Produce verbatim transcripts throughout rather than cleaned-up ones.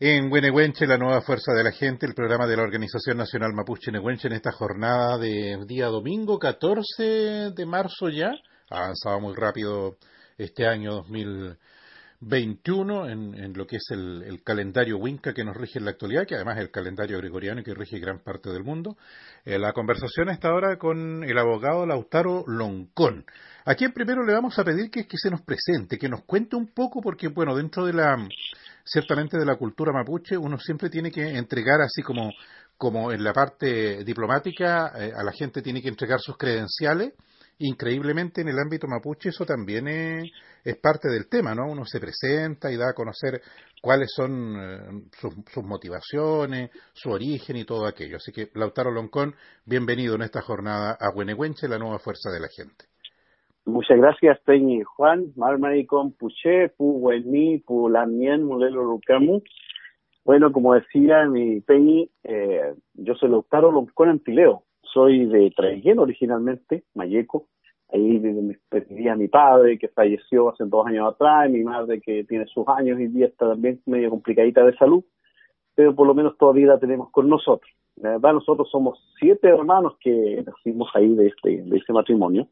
En Huenehuenche, la nueva fuerza de la gente, el programa de la Organización Nacional Mapuche Nehuenche en esta jornada de día domingo, catorce de marzo ya. Ha avanzado muy rápido este año dos mil veintiuno en, en lo que es el, el calendario Winca que nos rige en la actualidad, que además es el calendario gregoriano que rige gran parte del mundo. Eh, la conversación está ahora con el abogado Lautaro Loncón. A quien primero le vamos a pedir que, que se nos presente, que nos cuente un poco, porque bueno, dentro de la... ciertamente de la cultura mapuche, uno siempre tiene que entregar, así como, como en la parte diplomática, eh, a la gente tiene que entregar sus credenciales. Increíblemente en el ámbito mapuche eso también es, es parte del tema, ¿no? Uno se presenta y da a conocer cuáles son eh, sus, sus motivaciones, su origen y todo aquello. Así que, Lautaro Loncón, bienvenido en esta jornada a Huenehuenche, la nueva fuerza de la gente. Muchas gracias, Peñi Juan, Marmaricón, Puché, Pu Huení, Pu Lamien, Mulelo Lucamu. Bueno, como decía mi Peñi, eh, yo soy Lautaro Loncón Antileo. Soy de Traiguén originalmente, Mayeco. Ahí vivía mi padre, que falleció hace dos años atrás, y mi madre, que tiene sus años y día está también medio complicadita de salud, pero por lo menos todavía la tenemos con nosotros. La verdad, nosotros somos siete hermanos que nacimos ahí de este, de este matrimonio.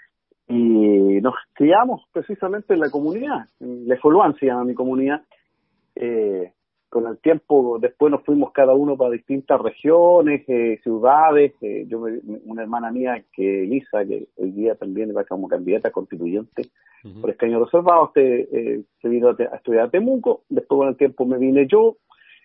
Y nos criamos precisamente en la comunidad, en Lefoluán se llama mi comunidad. Eh, con el tiempo después nos fuimos cada uno para distintas regiones, eh, ciudades. Eh, yo me, una hermana mía, que Elisa, que hoy día también va como candidata constituyente uh-huh. por escaño reservado, este, eh, se vino a, te, a estudiar a Temuco. Después con el tiempo me vine yo.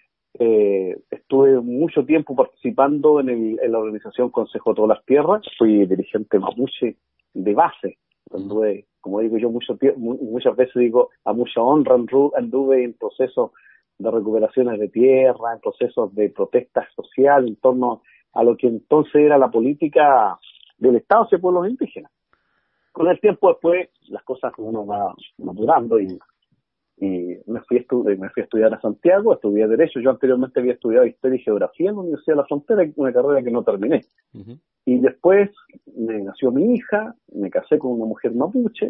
Eh, estuve mucho tiempo participando en, el, en la organización Consejo de Todas las Tierras. Fui dirigente mapuche de base. Anduve, como digo yo, mucho tiempo, muchas veces digo, a mucha honra anduve en procesos de recuperaciones de tierra, en procesos de protesta social en torno a lo que entonces era la política del Estado hacia pueblos indígenas. Con el tiempo después, las cosas uno va madurando y, y me, fui estu- me fui a estudiar a Santiago, estudié Derecho. Yo anteriormente había estudiado Historia y Geografía en la Universidad de la Frontera, una carrera que no terminé. Uh-huh. Y después me nació mi hija, me casé con una mujer mapuche,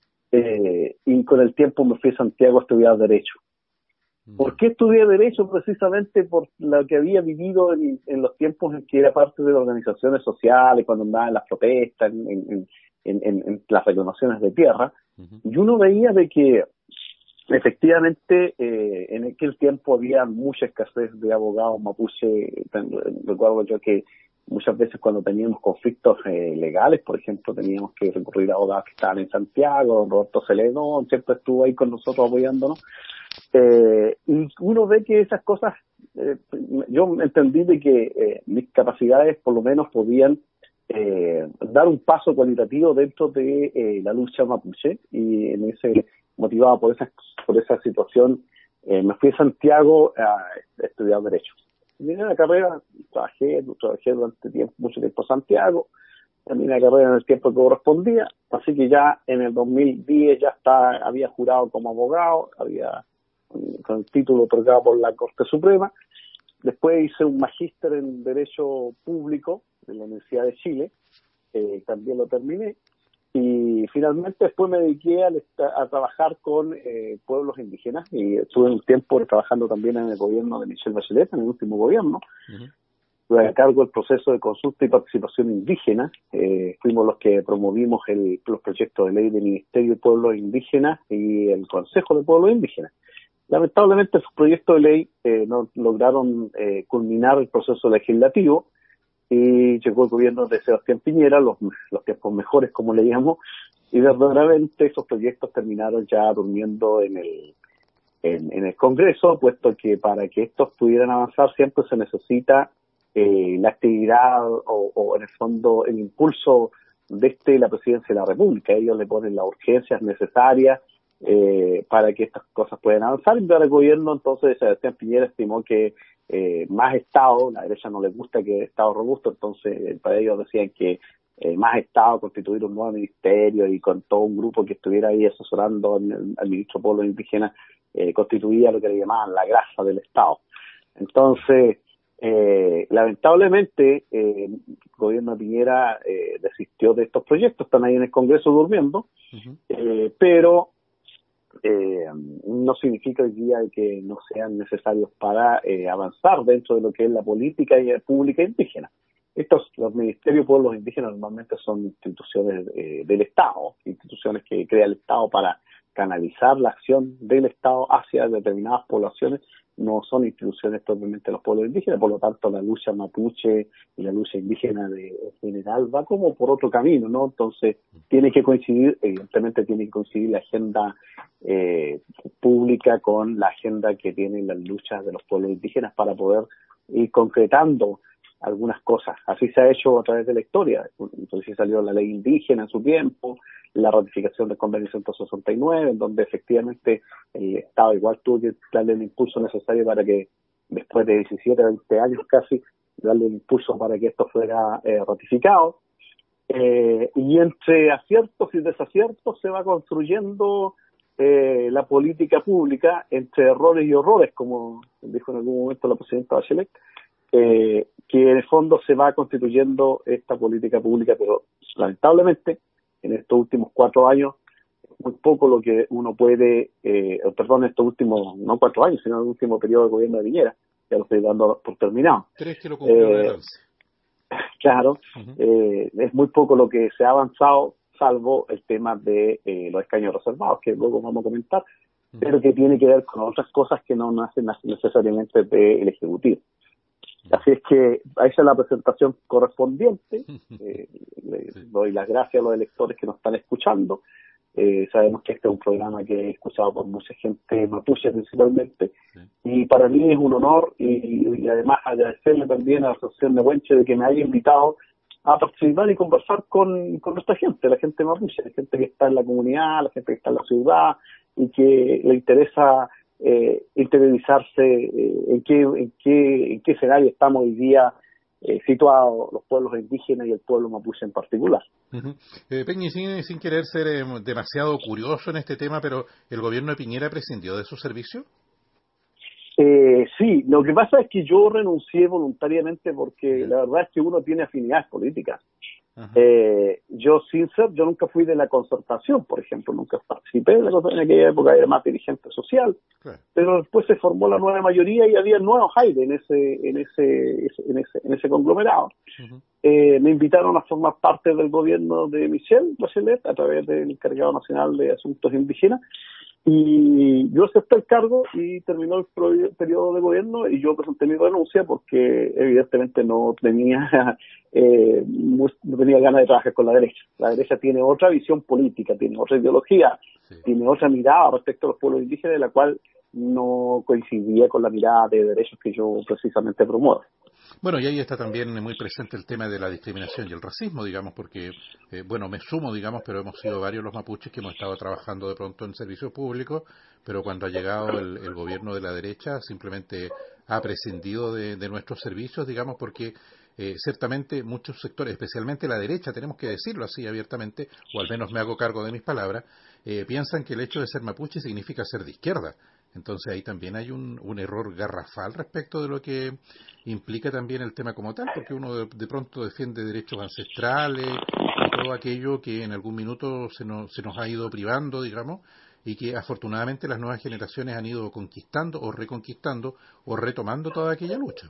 eh, y con el tiempo me fui a Santiago a estudiar Derecho. Uh-huh. ¿Por qué estudié Derecho? Precisamente por lo que había vivido en, en los tiempos en que era parte de las organizaciones sociales, cuando andaba en las protestas, en, en, en, en, en las reclamaciones de tierra. Uh-huh. Y uno veía de que efectivamente eh, en aquel tiempo había mucha escasez de abogados mapuche. Recuerdo yo que muchas veces cuando teníamos conflictos eh, legales, por ejemplo, teníamos que recurrir a abogados que estaban en Santiago. Don Roberto Celedón siempre estuvo ahí con nosotros apoyándonos. Eh, y uno ve que esas cosas, eh, yo entendí de que eh, mis capacidades por lo menos podían eh, dar un paso cualitativo dentro de eh, la lucha mapuche, y en ese, motivado por esa, por esa situación, eh, me fui a Santiago a estudiar Derecho. Terminé la carrera, trabajé, trabajé durante tiempo, mucho tiempo en Santiago, terminé la carrera en el tiempo que correspondía, así que ya en el dos mil diez ya está, había jurado como abogado, había con el título otorgado por la Corte Suprema. Después hice un magíster en Derecho Público en la Universidad de Chile, eh, también lo terminé, y finalmente después me dediqué a, a trabajar con eh, pueblos indígenas, y estuve un tiempo trabajando también en el gobierno de Michelle Bachelet, en el último gobierno. Uh-huh. Estuve a cargo del proceso de consulta y participación indígena. Eh, fuimos los que promovimos el, los proyectos de ley del Ministerio de Pueblos Indígenas y el Consejo de Pueblos Indígenas. Lamentablemente esos proyectos de ley eh, no lograron eh, culminar el proceso legislativo, y llegó el gobierno de Sebastián Piñera, los, los tiempos mejores, como le llamo, y verdaderamente esos proyectos terminaron ya durmiendo en el en, en el Congreso, puesto que para que estos pudieran avanzar siempre se necesita eh, la actividad o, o en el fondo el impulso desde la Presidencia de la República. Ellos le ponen las urgencias necesarias eh, para que estas cosas puedan avanzar, y para el gobierno entonces Sebastián Piñera estimó que Eh, más Estado, la derecha no les gusta que Estado robusto, entonces para ellos decían que eh, más Estado, constituir un nuevo ministerio y con todo un grupo que estuviera ahí asesorando al, al ministro de Pueblos Indígenas, eh, constituía lo que le llamaban la grasa del Estado. Entonces, eh, lamentablemente, eh, el gobierno de Piñera eh, desistió de estos proyectos, están ahí en el Congreso durmiendo, uh-huh. eh, pero eh, no significa hoy día que no sean necesarios para eh, avanzar dentro de lo que es la política pública indígena. Estos, los ministerios de pueblos indígenas normalmente son instituciones eh, del Estado, instituciones que crea el Estado para canalizar la acción del Estado hacia determinadas poblaciones, no son instituciones propiamente de los pueblos indígenas, por lo tanto la lucha mapuche y la lucha indígena de, en general va como por otro camino, ¿no? Entonces tiene que coincidir, evidentemente tiene que coincidir la agenda eh, pública con la agenda que tienen las luchas de los pueblos indígenas para poder ir concretando algunas cosas. Así se ha hecho a través de la historia. Entonces salió la ley indígena en su tiempo, la ratificación del convenio ciento sesenta y nueve, en donde efectivamente el Estado igual tuvo que darle el impulso necesario para que después de diecisiete, veinte años casi, darle el impulso para que esto fuera eh, ratificado. Eh, y entre aciertos y desaciertos se va construyendo eh, la política pública, entre errores y horrores, como dijo en algún momento la presidenta Bachelet, eh, que en el fondo se va constituyendo esta política pública, pero lamentablemente en estos últimos cuatro años muy poco lo que uno puede, eh, perdón, en estos últimos, no cuatro años, sino en el último periodo de gobierno de Piñera, ya lo estoy dando por terminado. ¿Crees que lo cumplió eh, el once? Claro, Uh-huh. eh, es muy poco lo que se ha avanzado, salvo el tema de eh, los escaños reservados, que luego vamos a comentar, uh-huh. pero que tiene que ver con otras cosas que no nacen necesariamente del Ejecutivo. Así es que esa es la presentación correspondiente. Eh, le doy las gracias a los electores que nos están escuchando. Eh, sabemos que este es un programa que he escuchado por mucha gente mapuche principalmente. Sí. Y para mí es un honor y, y además agradecerle también a la Asociación Nehuenche de que me haya invitado a participar y conversar con, con nuestra gente, la gente mapuche, la gente que está en la comunidad, la gente que está en la ciudad y que le interesa Eh, interiorizarse eh, en qué en qué en qué escenario estamos hoy día eh, situados los pueblos indígenas y el pueblo mapuche en particular. Uh-huh. eh, Peñi, sin, sin querer ser eh, demasiado curioso en este tema, pero ¿el gobierno de Piñera prescindió de su servicio? Eh, sí, lo que pasa es que yo renuncié voluntariamente porque yeah. la verdad es que uno tiene afinidades políticas. Uh-huh. Eh, yo, sin ser, yo nunca fui de la concertación, por ejemplo, nunca participé de la concertación, en aquella época era más dirigente social, claro. Pero después se formó la nueva mayoría y había nuevos aires en ese, en ese, en ese, en ese conglomerado. Uh-huh. Eh, me invitaron a formar parte del gobierno de Michelle Bachelet a través del encargado nacional de asuntos indígenas. Y yo acepté el cargo y terminó el pro- periodo de gobierno y yo presenté mi renuncia porque evidentemente no tenía eh, no tenía ganas de trabajar con la derecha. La derecha tiene otra visión política, tiene otra ideología, sí. tiene otra mirada respecto a los pueblos indígenas, de la cual no coincidía con la mirada de derechos que yo precisamente promuevo. Bueno, y ahí está también muy presente el tema de la discriminación y el racismo, digamos, porque, eh, bueno, me sumo, digamos, pero hemos sido varios los mapuches que hemos estado trabajando de pronto en servicios públicos, pero cuando ha llegado el, el gobierno de la derecha simplemente ha prescindido de, de nuestros servicios, digamos, porque eh, ciertamente muchos sectores, especialmente la derecha, tenemos que decirlo así abiertamente, o al menos me hago cargo de mis palabras, eh, piensan que el hecho de ser mapuche significa ser de izquierda. Entonces ahí también hay un, un error garrafal respecto de lo que implica también el tema como tal, porque uno de, de pronto defiende derechos ancestrales y todo aquello que en algún minuto se nos, se nos ha ido privando, digamos, y que afortunadamente las nuevas generaciones han ido conquistando o reconquistando o retomando toda aquella lucha.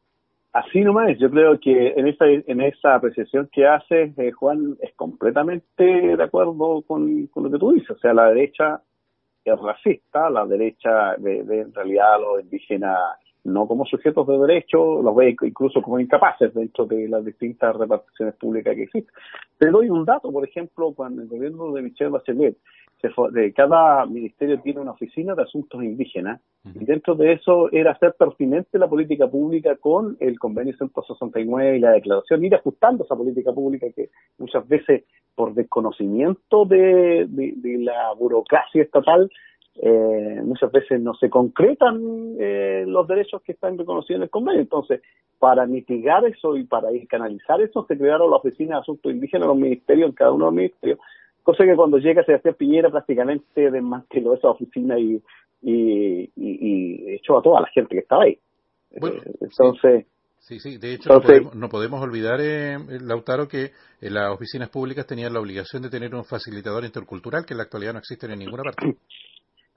Así nomás, yo creo que en esa en esa apreciación que hace eh, Juan es completamente de acuerdo con, con lo que tú dices, o sea, la derecha es racista, la derecha ve, ve en realidad a los indígenas no como sujetos de derecho, los ve incluso como incapaces dentro de las distintas reparticiones públicas que existen. Te doy un dato, por ejemplo, cuando el gobierno de Michelle Bachelet, se fue, de cada ministerio tiene una oficina de asuntos indígenas, uh-huh. y dentro de eso era hacer pertinente la política pública con el convenio ciento sesenta y nueve y la declaración, ir ajustando esa política pública que muchas veces por desconocimiento de, de, de la burocracia estatal, eh, muchas veces no se concretan eh, los derechos que están reconocidos en el convenio. Entonces, para mitigar eso y para ir canalizar eso, se crearon las oficinas de asuntos indígenas, los ministerios, en cada uno de los ministerios, cosa que cuando llega Sebastián Piñera prácticamente desmanteló esa oficina y, y, y, y echó a toda la gente que estaba ahí. Bueno, eh, entonces... Sí, sí, de hecho entonces, no, podemos, no podemos olvidar, eh, Lautaro, que eh, las oficinas públicas tenían la obligación de tener un facilitador intercultural que en la actualidad no existe en ninguna parte.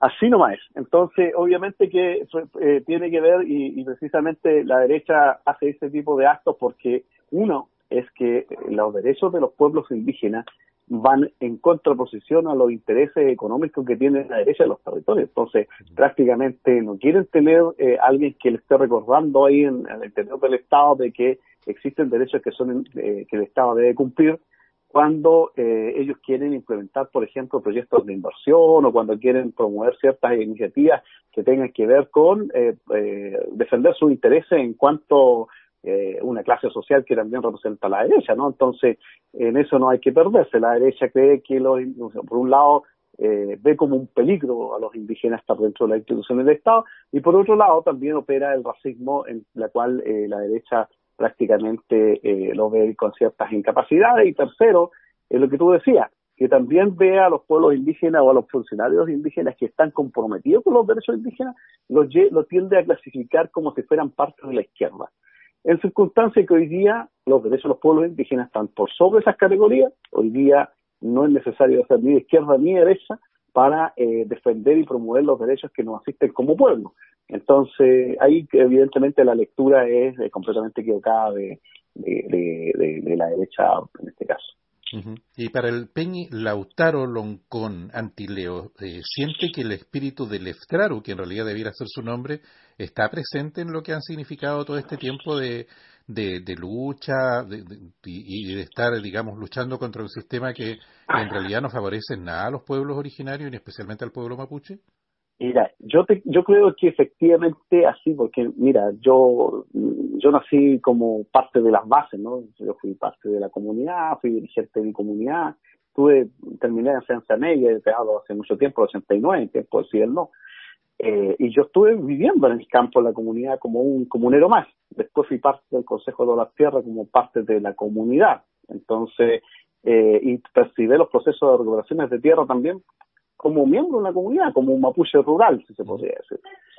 Así nomás es. Entonces, obviamente que eh, tiene que ver, y, y precisamente la derecha hace ese tipo de actos porque, uno, es que los derechos de los pueblos indígenas van en contraposición a los intereses económicos que tiene la derecha de los territorios. Entonces, prácticamente no quieren tener eh, alguien que le esté recordando ahí en, en el interior del Estado de que existen derechos que son eh, que el Estado debe cumplir, cuando eh, ellos quieren implementar, por ejemplo, proyectos de inversión o cuando quieren promover ciertas iniciativas que tengan que ver con eh, eh, defender sus intereses en cuanto eh, una clase social que también representa a la derecha, ¿no? Entonces, en eso no hay que perderse. La derecha cree que, los, por un lado, eh, ve como un peligro a los indígenas estar dentro de las instituciones del Estado, y por otro lado también opera el racismo, en la cual eh, la derecha prácticamente eh, lo ve con ciertas incapacidades. Y tercero, es lo que tú decías, que también ve a los pueblos indígenas o a los funcionarios indígenas que están comprometidos con los derechos indígenas, los, los tiende a clasificar como si fueran parte de la izquierda. En circunstancias que hoy día los derechos de los pueblos indígenas están por sobre esas categorías, hoy día no es necesario ser ni de izquierda ni de derecha para eh, defender y promover los derechos que nos asisten como pueblo. Entonces, ahí evidentemente la lectura es eh, completamente equivocada de, de, de, de, de la derecha en este caso. Uh-huh. Y para el Peñi Lautaro Loncón Antileo, eh, ¿siente que el espíritu del Leftraru, que en realidad debiera ser su nombre, está presente en lo que han significado todo este tiempo de, de, de lucha de, de, y de estar, digamos, luchando contra un sistema que en realidad no favorece nada a los pueblos originarios y especialmente al pueblo mapuche? Mira, yo te, yo creo que efectivamente así, porque mira, yo yo nací como parte de las bases, ¿no? Yo fui parte de la comunidad, fui dirigente de mi comunidad, tuve, terminé en enseñanza media, he trabajado hace mucho tiempo, ochenta y nueve, en tiempo del Fidel no, eh, y yo estuve viviendo en el campo, en la comunidad, como un comunero más. Después fui parte del Consejo de la Tierra como parte de la comunidad, entonces, eh, y percibí los procesos de recuperaciones de tierra también como miembro de una comunidad, como un mapuche rural, si se podría decir.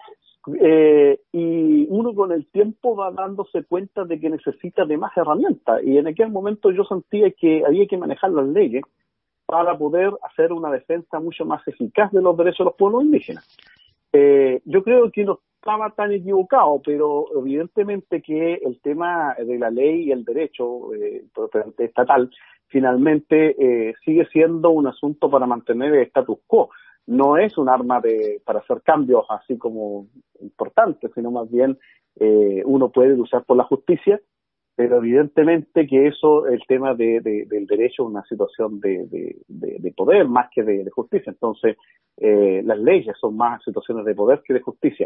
Eh, y uno con el tiempo va dándose cuenta de que necesita de más herramientas, y en aquel momento yo sentía que había que manejar las leyes para poder hacer una defensa mucho más eficaz de los derechos de los pueblos indígenas. Eh, yo creo que no estaba tan equivocado, pero evidentemente que el tema de la ley y el derecho eh, estatal finalmente eh, sigue siendo un asunto para mantener el status quo. No es un arma de, para hacer cambios así como importantes, sino más bien eh, uno puede usar por la justicia, pero evidentemente que eso, el tema de, de, del derecho es una situación de, de, de, de poder más que de, de justicia. Entonces, eh, las leyes son más situaciones de poder que de justicia.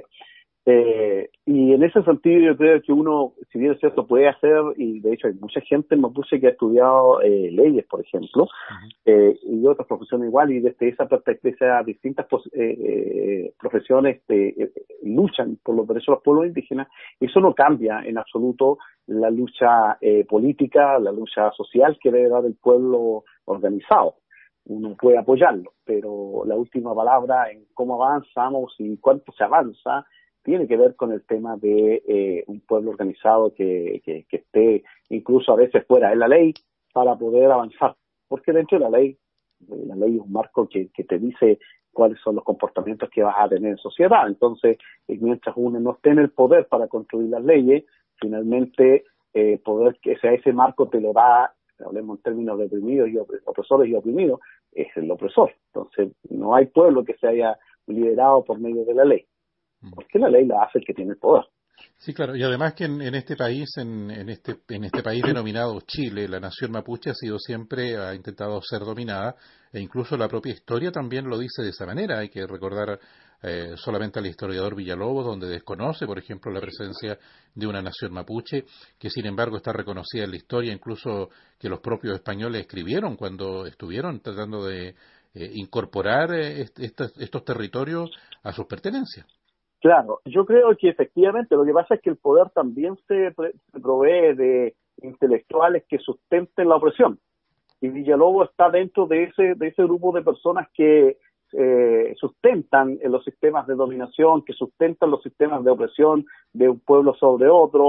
Eh, y en ese sentido yo creo que uno, si bien es cierto, puede hacer, y de hecho hay mucha gente en Mapuche que ha estudiado eh, leyes, por ejemplo, uh-huh. eh, y otras profesiones igual, y desde esa perspectiva distintas eh, eh, profesiones eh, eh, luchan por los derechos de los pueblos indígenas. Eso no cambia en absoluto la lucha eh, política, la lucha social que debe dar el pueblo organizado. Uno puede apoyarlo, pero la última palabra en cómo avanzamos y cuánto se avanza tiene que ver con el tema de eh, un pueblo organizado que, que, que esté incluso a veces fuera de la ley para poder avanzar, porque dentro de la ley, la ley es un marco que, que te dice cuáles son los comportamientos que vas a tener en sociedad. Entonces, mientras uno no esté en el poder para construir las leyes, finalmente eh, poder que sea ese marco te lo da, hablemos en términos de oprimidos y opresores y oprimidos, es el opresor. Entonces, no hay pueblo que se haya liderado por medio de la ley, porque la ley la hace el que tiene el poder. Sí, claro, y además que en, en este país, en, en este en este país denominado Chile, la nación mapuche ha sido siempre, ha intentado ser dominada, e incluso la propia historia también lo dice de esa manera. Hay que recordar eh, solamente al historiador Villalobos, donde desconoce, por ejemplo, la presencia de una nación mapuche, que sin embargo está reconocida en la historia, incluso que los propios españoles escribieron cuando estuvieron tratando de eh, incorporar eh, est- estos, estos territorios a sus pertenencias. Claro, yo creo que efectivamente lo que pasa es que el poder también se, pre- se provee de intelectuales que sustenten la opresión, y Villalobos está dentro de ese de ese grupo de personas que eh, sustentan los sistemas de dominación, que sustentan los sistemas de opresión de un pueblo sobre otro,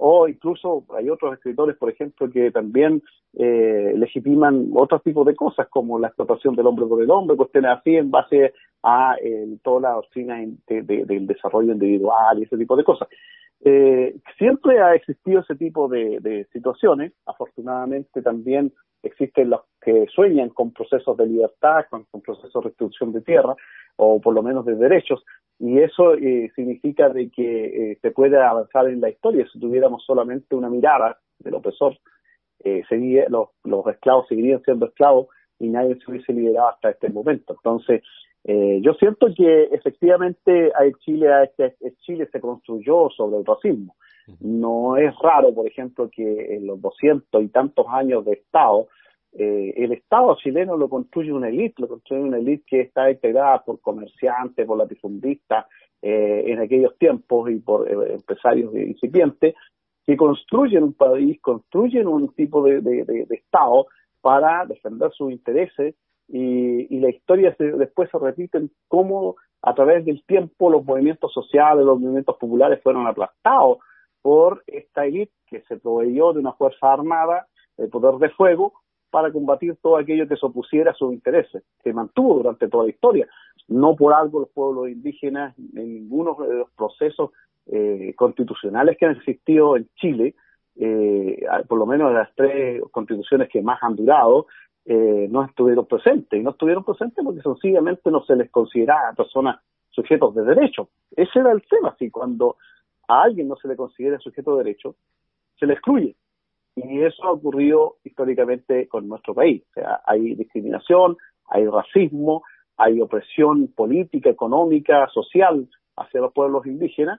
o incluso hay otros escritores, por ejemplo, que también eh, legitiman otros tipos de cosas, como la explotación del hombre por el hombre, cuestiones así en base a eh, toda la doctrina de, de, del desarrollo individual y ese tipo de cosas. Eh, siempre ha existido ese tipo de, de situaciones. Afortunadamente también existen los que sueñan con procesos de libertad, con, con procesos de restitución de tierra, o por lo menos de derechos, y eso eh, significa de que eh, se puede avanzar en la historia. Si tuviéramos solamente una mirada del opresor, eh, seguía, los, los esclavos seguirían siendo esclavos y nadie se hubiese liberado hasta este momento. Entonces, Eh, yo siento que efectivamente a Chile, a este, Chile se construyó sobre el racismo. No es raro, por ejemplo, que en los doscientos y tantos años de Estado, eh, el Estado chileno lo construye una élite, lo construye una élite que está integrada por comerciantes, por latifundistas eh, en aquellos tiempos y por eh, empresarios incipientes, que construyen un país, construyen un tipo de, de, de, de Estado para defender sus intereses. Y, y la historia se, después se repite en cómo a través del tiempo los movimientos sociales, los movimientos populares fueron aplastados por esta élite que se proveyó de una fuerza armada, de poder de fuego, para combatir todo aquello que se opusiera a sus intereses, que mantuvo durante toda la historia. No por algo los pueblos indígenas, en ninguno de los procesos eh, constitucionales que han existido en Chile, eh, por lo menos las tres constituciones que más han durado, Eh, no estuvieron presentes, y no estuvieron presentes porque sencillamente no se les consideraba personas sujetos de derecho. Ese era el tema. Si cuando a alguien no se le considera sujeto de derecho, se le excluye, y eso ha ocurrido históricamente con nuestro país. O sea, hay discriminación, hay racismo, hay opresión política, económica, social hacia los pueblos indígenas,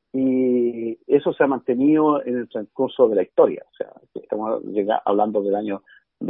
y eso se ha mantenido en el transcurso de la historia. O sea, estamos hablando del año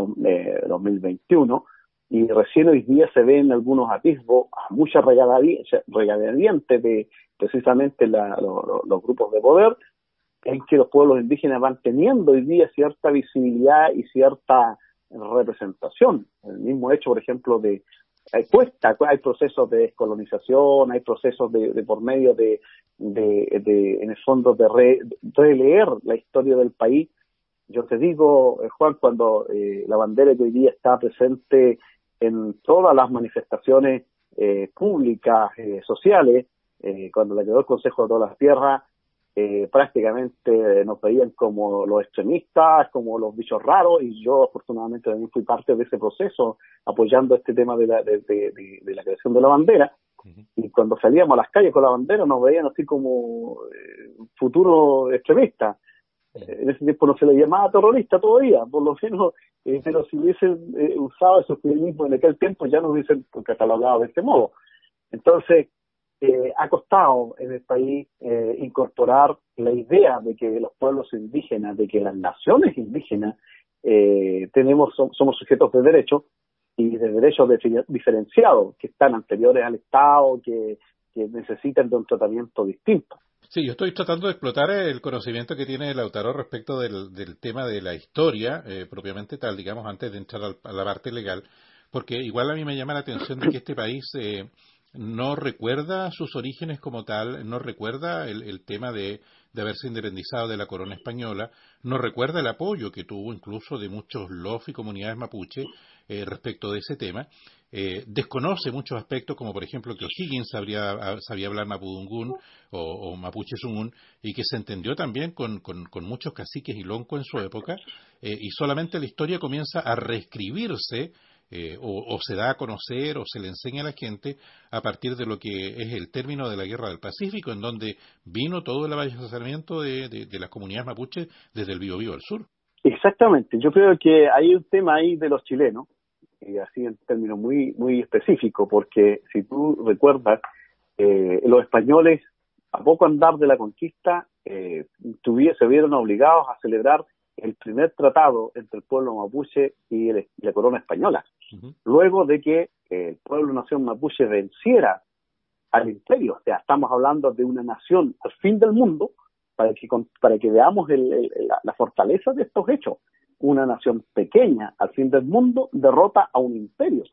dos mil veintiuno, y recién hoy día se ven algunos atisbos a mucha regañadientes de precisamente la, lo, los grupos de poder, en que los pueblos indígenas van teniendo hoy día cierta visibilidad y cierta representación. El mismo hecho, por ejemplo, de hay cuesta, hay procesos de descolonización, hay procesos de, de por medio de, de, de, en el fondo, de re, releer la historia del país. Yo te digo, Juan, cuando eh, la bandera que hoy día está presente en todas las manifestaciones eh, públicas, eh, sociales, eh, cuando la quedó el Consejo de todas las Tierras, eh, prácticamente nos veían como los extremistas, como los bichos raros, y yo afortunadamente también fui parte de ese proceso, apoyando este tema de la, de, de, de, de la creación de la bandera. Uh-huh. Y cuando salíamos a las calles con la bandera nos veían así como eh, futuros extremistas. En ese tiempo no se le llamaba terrorista todavía, por lo menos, eh, pero si hubiesen eh, usado esos eufemismos en aquel tiempo ya no hubiesen catalogado de este modo. Entonces, eh, ha costado en el país eh, incorporar la idea de que los pueblos indígenas, de que las naciones indígenas eh, tenemos so, somos sujetos de derecho, y de derechos de, diferenciados, que están anteriores al Estado, que, que necesitan de un tratamiento distinto. Sí, yo estoy tratando de explotar el conocimiento que tiene Lautaro respecto del, del tema de la historia, eh, propiamente tal, digamos, antes de entrar al, a la parte legal, porque igual a mí me llama la atención de que este país eh, no recuerda sus orígenes como tal, no recuerda el, el tema de, de haberse independizado de la corona española, no recuerda el apoyo que tuvo incluso de muchos L O F y comunidades mapuche eh, respecto de ese tema. Eh, desconoce muchos aspectos, como por ejemplo que O'Higgins sabría, sabía hablar mapudungún o, o mapuche sungún, y que se entendió también con, con, con muchos caciques y lonco en su época, eh, y solamente la historia comienza a reescribirse eh, o, o se da a conocer o se le enseña a la gente a partir de lo que es el término de la Guerra del Pacífico, en donde vino todo el avasallamiento de, de, de las comunidades mapuches desde el Biobío al sur. Exactamente, yo creo que hay un tema ahí de los chilenos, y así en términos muy muy específicos, porque si tú recuerdas, eh, los españoles, a poco andar de la conquista, eh, tuviera, se vieron obligados a celebrar el primer tratado entre el pueblo mapuche y, el, y la corona española, uh-huh. Luego de que eh, el pueblo nación mapuche venciera al imperio. O sea, estamos hablando de una nación al fin del mundo, para que, para que veamos el, el, la, la fortaleza de estos hechos. Una nación pequeña al fin del mundo derrota a un imperio.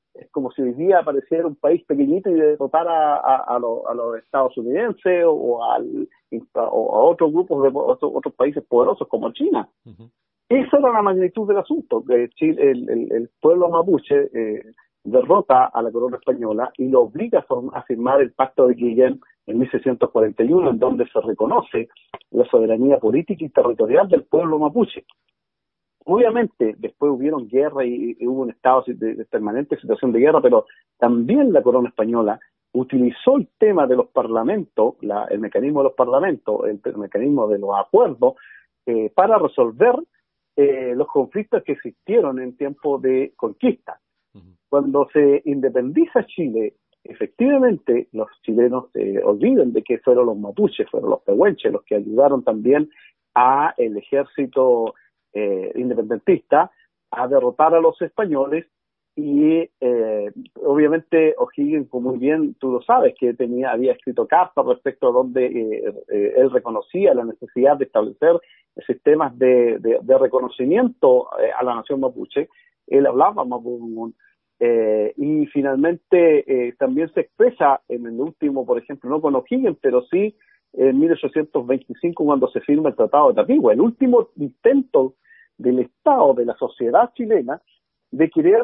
Es como si hoy día apareciera un país pequeñito y derrotara a, a, a, los, a los estadounidenses o, o, al, o a otros grupos de otros, otros países poderosos como China. Uh-huh. Esa era la magnitud del asunto, que Chile, el, el, el pueblo mapuche eh, derrota a la corona española y lo obliga a firmar el Pacto de Quillén en mil seiscientos cuarenta y uno, en donde se reconoce la soberanía política y territorial del pueblo mapuche. Obviamente, después hubieron guerra y, y hubo un estado de, de permanente situación de guerra, pero también la corona española utilizó el tema de los parlamentos, la, el mecanismo de los parlamentos, el, el mecanismo de los acuerdos, eh, para resolver eh, los conflictos que existieron en tiempo de conquista. Uh-huh. Cuando se independiza Chile, efectivamente los chilenos se eh, olvidan de que fueron los mapuches, fueron los pehuenches los que ayudaron también a el ejército Eh, independentista a derrotar a los españoles y eh, obviamente O'Higgins, como muy bien tú lo sabes, que tenía había escrito cartas respecto a donde eh, eh, él reconocía la necesidad de establecer sistemas de, de, de reconocimiento eh, a la nación mapuche. Él hablaba mapudungun eh, y finalmente eh, también se expresa en el último, por ejemplo, no con O'Higgins, pero sí en mil ochocientos veinticinco cuando se firma el Tratado de Tapigüe, el último intento del Estado, de la sociedad chilena, de querer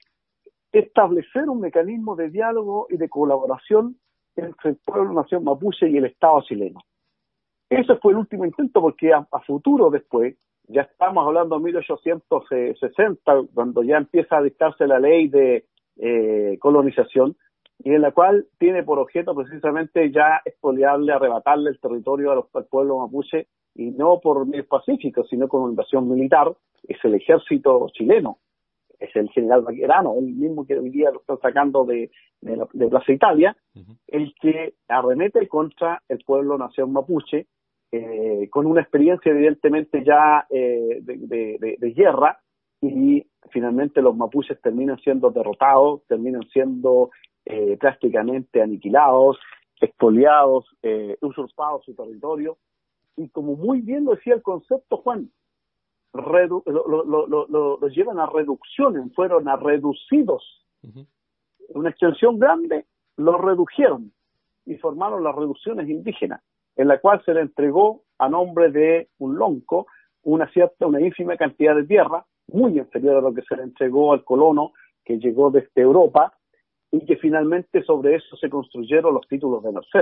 establecer un mecanismo de diálogo y de colaboración entre el pueblo nación mapuche y el Estado chileno. Ese fue el último intento, porque a, a futuro después, ya estamos hablando de mil ochocientos sesenta, cuando ya empieza a dictarse la ley de eh, colonización, y en la cual tiene por objeto precisamente ya expoliarle, arrebatarle el territorio a los, al pueblo mapuche, y no por medios pacíficos, sino con invasión militar. Es el ejército chileno, es el general Baquerano, el mismo que hoy día lo están sacando de, de, la, de Plaza Italia, uh-huh. el que arremete contra el pueblo nación mapuche, eh, con una experiencia evidentemente ya eh, de, de, de, de guerra, y finalmente los mapuches terminan siendo derrotados, terminan siendo eh, prácticamente aniquilados, expoliados, eh, usurpados su territorio. Y como muy bien lo decía el concepto, Juan, redu- lo, lo, lo, lo, lo llevan a reducciones, fueron a reducidos. Uh-huh. Una extensión grande, lo redujeron y formaron las reducciones indígenas, en la cual se le entregó a nombre de un lonco una cierta, una ínfima cantidad de tierra, muy inferior a lo que se le entregó al colono que llegó desde Europa, y que finalmente sobre eso se construyeron los títulos de merced.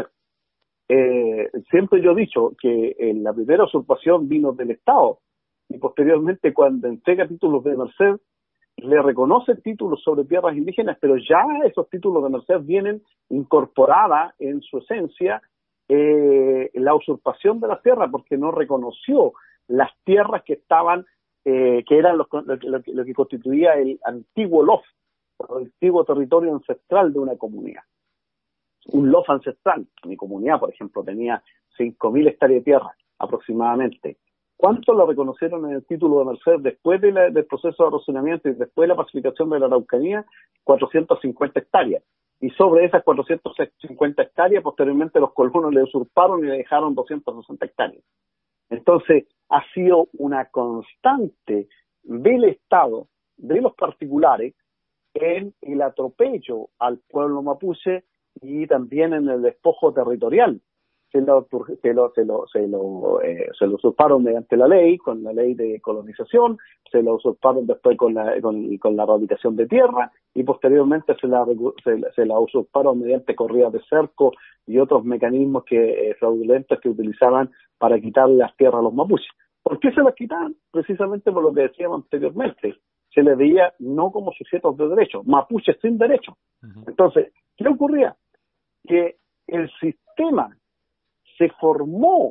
Eh, siempre yo he dicho que eh, la primera usurpación vino del Estado, y posteriormente cuando entrega títulos de merced le reconoce títulos sobre tierras indígenas, pero ya esos títulos de merced vienen incorporada en su esencia eh, la usurpación de las tierras, porque no reconoció las tierras que estaban eh, que eran los, lo, lo, lo que constituía el antiguo L O F, el antiguo territorio ancestral de una comunidad. Un L O F ancestral. Mi comunidad, por ejemplo, tenía cinco mil hectáreas de tierra aproximadamente. ¿Cuánto lo reconocieron en el título de merced después de la, del proceso de erosionamiento y después de la pacificación de la Araucanía? cuatrocientas cincuenta hectáreas. Y sobre esas cuatrocientas cincuenta hectáreas, posteriormente los colonos le usurparon y le dejaron doscientas sesenta hectáreas. Entonces, ha sido una constante del Estado, de los particulares, en el atropello al pueblo mapuche y también en el despojo territorial. Se lo, se lo, se lo, se lo, eh, se lo usurparon mediante la ley, con la ley de colonización, se lo usurparon después con la, con, con la erradicación de tierra, y posteriormente se la, se, se la usurparon mediante corridas de cerco y otros mecanismos que, eh, fraudulentos que utilizaban para quitarle las tierras a los mapuches. ¿Por qué se las quitaban? Precisamente por lo que decíamos anteriormente. Se les veía no como sujetos de derecho, mapuches sin derecho. Uh-huh. Entonces, ¿qué ocurría? Que el sistema se formó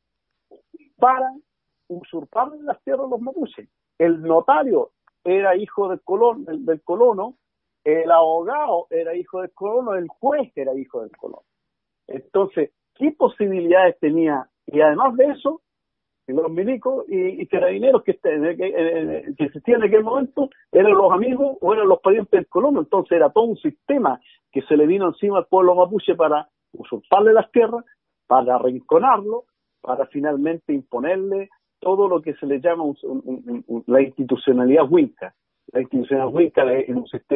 para usurpar las tierras a los mapuches. El notario era hijo del colono, del, del colono, el abogado era hijo del colono, el juez era hijo del colono. Entonces, ¿qué posibilidades tenía? Y además de eso, los milicos y, y carabineros que, que, que existían en aquel momento eran los amigos o eran los parientes del colono. Entonces era todo un sistema que se le vino encima al pueblo mapuche para usurparle las tierras, para arrinconarlo, para finalmente imponerle todo lo que se le llama un, un, un, un, la institucionalidad huinca. La institucionalidad huinca es un sistema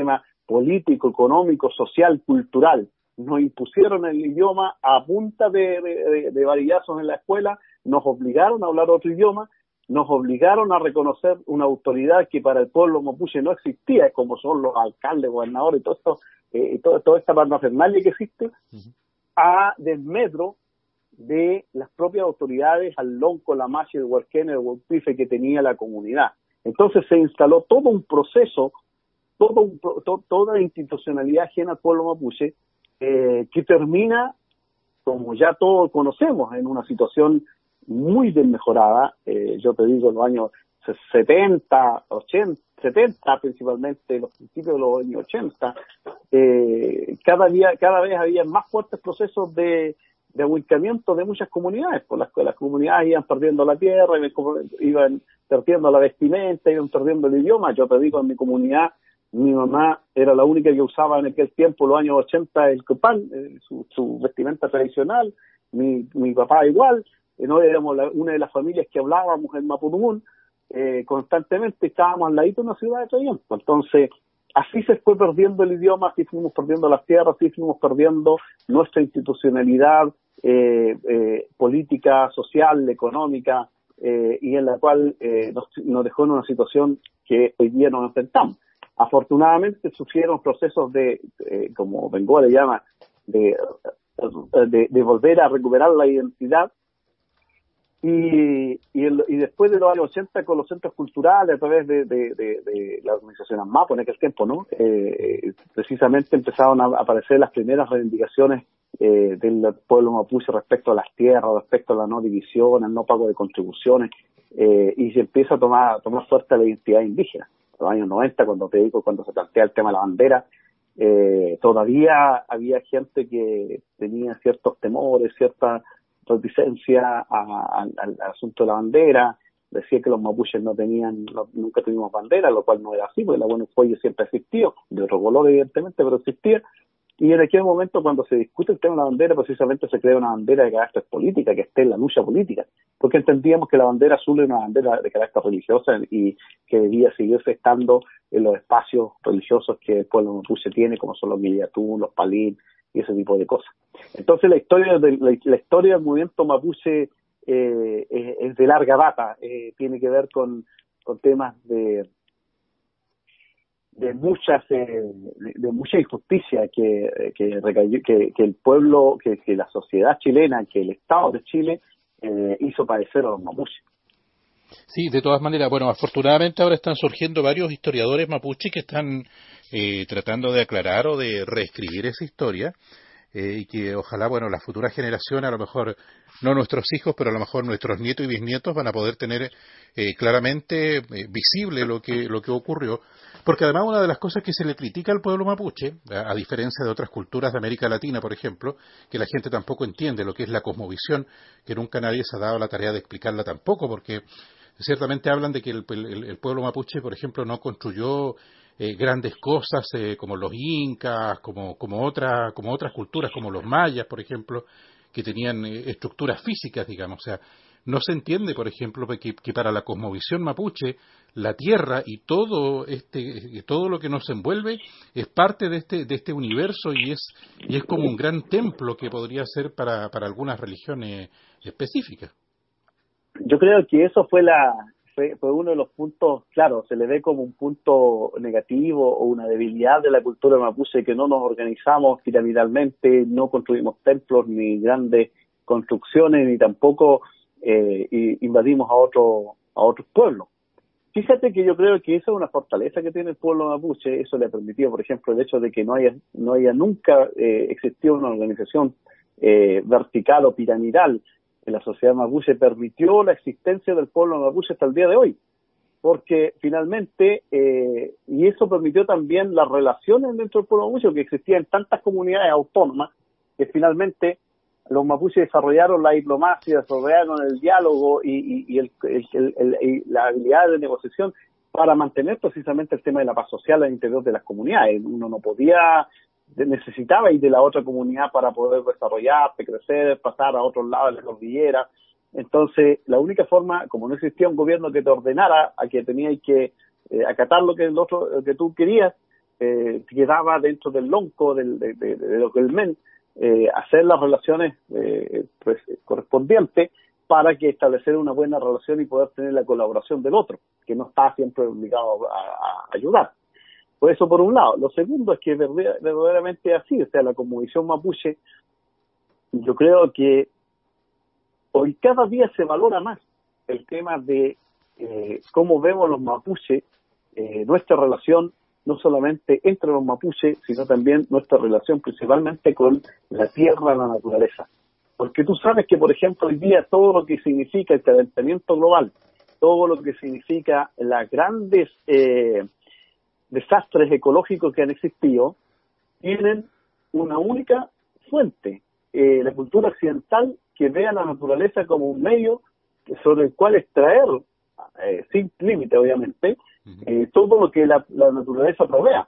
político, económico, social, cultural. Nos impusieron el idioma a punta de, de, de varillazos en la escuela, nos obligaron a hablar otro idioma, nos obligaron a reconocer una autoridad que para el pueblo mapuche no existía, como son los alcaldes, gobernadores y todo esto, eh, y todo, toda esta parafernalia que existe, uh-huh. a desmedro de las propias autoridades, al lonco, la machi, el huarquén, el huarpife que tenía la comunidad. Entonces se instaló todo un proceso, todo un, to, toda la institucionalidad ajena al pueblo mapuche, eh, que termina, como ya todos conocemos, en una situación muy desmejorada. Eh, yo te digo, en los años setenta, ochenta, setenta principalmente, los principios de los años ochenta, eh, cada día, cada vez había más fuertes procesos de de ahuicamiento de muchas comunidades, pues las, las comunidades iban perdiendo la tierra, iban perdiendo la vestimenta, iban perdiendo el idioma. Yo te digo, en mi comunidad, mi mamá era la única que usaba en aquel tiempo, los años ochenta, el copán, eh, su, su vestimenta tradicional, mi, mi papá igual, eh, no éramos la, una de las familias que hablábamos en Mapudungun, eh, constantemente estábamos al ladito de una ciudad de Troyampo. Entonces, así se fue perdiendo el idioma, así fuimos perdiendo las tierras, así fuimos perdiendo nuestra institucionalidad eh, eh, política, social, económica, eh, y en la cual eh, nos, nos dejó en una situación que hoy día nos enfrentamos. Afortunadamente sufrieron procesos de, eh, como Bengoa le llama, de, de, de volver a recuperar la identidad. Y, y, el, y después de los años ochenta, con los centros culturales, a través de, de, de, de la organización AMAPO en aquel tiempo, ¿no? Eh, precisamente empezaron a aparecer las primeras reivindicaciones eh, del pueblo mapuche respecto a las tierras, respecto a la no división, al no pago de contribuciones, eh, y se empieza a tomar, a tomar fuerte la identidad indígena. En los años noventa, cuando te digo, cuando se plantea el tema de la bandera, eh, todavía había gente que tenía ciertos temores, ciertas reticencia al, al asunto de la bandera, decía que los mapuches no tenían, no, nunca tuvimos bandera, lo cual no era así, porque la buena fuelle siempre existió, de otro color evidentemente, pero existía, y en aquel momento cuando se discute el tema de la bandera, precisamente se crea una bandera de carácter política, que esté en la lucha política, porque entendíamos que la bandera azul era una bandera de carácter religiosa y que debía seguirse estando en los espacios religiosos que el pueblo mapuche tiene, como son los Millatún, los Palín, y ese tipo de cosas. Entonces la historia de, la, la historia del movimiento mapuche eh, es, es de larga data, eh, tiene que ver con, con temas de de muchas eh, de, de mucha injusticia que que, recayó, que que el pueblo, que, que la sociedad chilena, que el Estado de Chile eh, hizo padecer a los mapuches. Sí, de todas maneras, bueno, afortunadamente ahora están surgiendo varios historiadores mapuches que están eh, tratando de aclarar o de reescribir esa historia, eh, y que ojalá, bueno, las futuras generaciones, a lo mejor no nuestros hijos, pero a lo mejor nuestros nietos y bisnietos van a poder tener eh, claramente eh, visible lo que lo que ocurrió, porque además una de las cosas que se le critica al pueblo mapuche, a, a diferencia de otras culturas de América Latina, por ejemplo, que la gente tampoco entiende lo que es la cosmovisión, que nunca nadie se ha dado la tarea de explicarla tampoco, porque ciertamente hablan de que el, el, el pueblo mapuche, por ejemplo, no construyó eh, grandes cosas eh, como los incas, como como otra, como otras culturas, como los mayas, por ejemplo, que tenían eh, estructuras físicas, digamos. O sea, no se entiende, por ejemplo, que, que para la cosmovisión mapuche, la tierra y todo este, todo lo que nos envuelve es parte de este de este universo y es y es como un gran templo que podría ser para para algunas religiones específicas. Yo creo que eso fue la fue, fue uno de los puntos, claro, se le ve como un punto negativo o una debilidad de la cultura mapuche, que no nos organizamos piramidalmente, no construimos templos ni grandes construcciones, ni tampoco eh, invadimos a otro a otros pueblos. Fíjate que yo creo que eso es una fortaleza que tiene el pueblo mapuche. Eso le ha permitido, por ejemplo, el hecho de que no haya no haya nunca eh, existido una organización eh, vertical o piramidal en la sociedad mapuche, permitió la existencia del pueblo mapuche hasta el día de hoy, porque finalmente, eh, y eso permitió también las relaciones dentro del pueblo mapuche, que existían tantas comunidades autónomas, que finalmente los mapuches desarrollaron la diplomacia, desarrollaron el diálogo y, y, y, el, el, el, el, y la habilidad de negociación para mantener precisamente el tema de la paz social al interior de las comunidades. Uno no podía, necesitaba ir de la otra comunidad para poder desarrollarse, crecer, pasar a otros lados de la cordillera. Entonces, la única forma, como no existía un gobierno que te ordenara a que tenías que eh, acatar lo que el otro, lo que tú querías, eh, quedaba dentro del lonco, del, de, de, de lo que el men, eh, hacer las relaciones eh, pues, correspondientes para que establecer una buena relación y poder tener la colaboración del otro, que no está siempre obligado a, a ayudar. Por eso, por un lado. Lo segundo es que verdaderamente es así, o sea, la cosmovisión mapuche, yo creo que hoy cada día se valora más el tema de eh, cómo vemos los mapuches, eh, nuestra relación, no solamente entre los mapuches, sino también nuestra relación principalmente con la tierra, la naturaleza. Porque tú sabes que, por ejemplo, hoy día todo lo que significa el calentamiento global, todo lo que significa las grandes eh, desastres ecológicos que han existido, tienen una única fuente, eh, la cultura occidental, que ve a la naturaleza como un medio sobre el cual extraer, eh, sin límite obviamente, eh, todo lo que la, la naturaleza provea.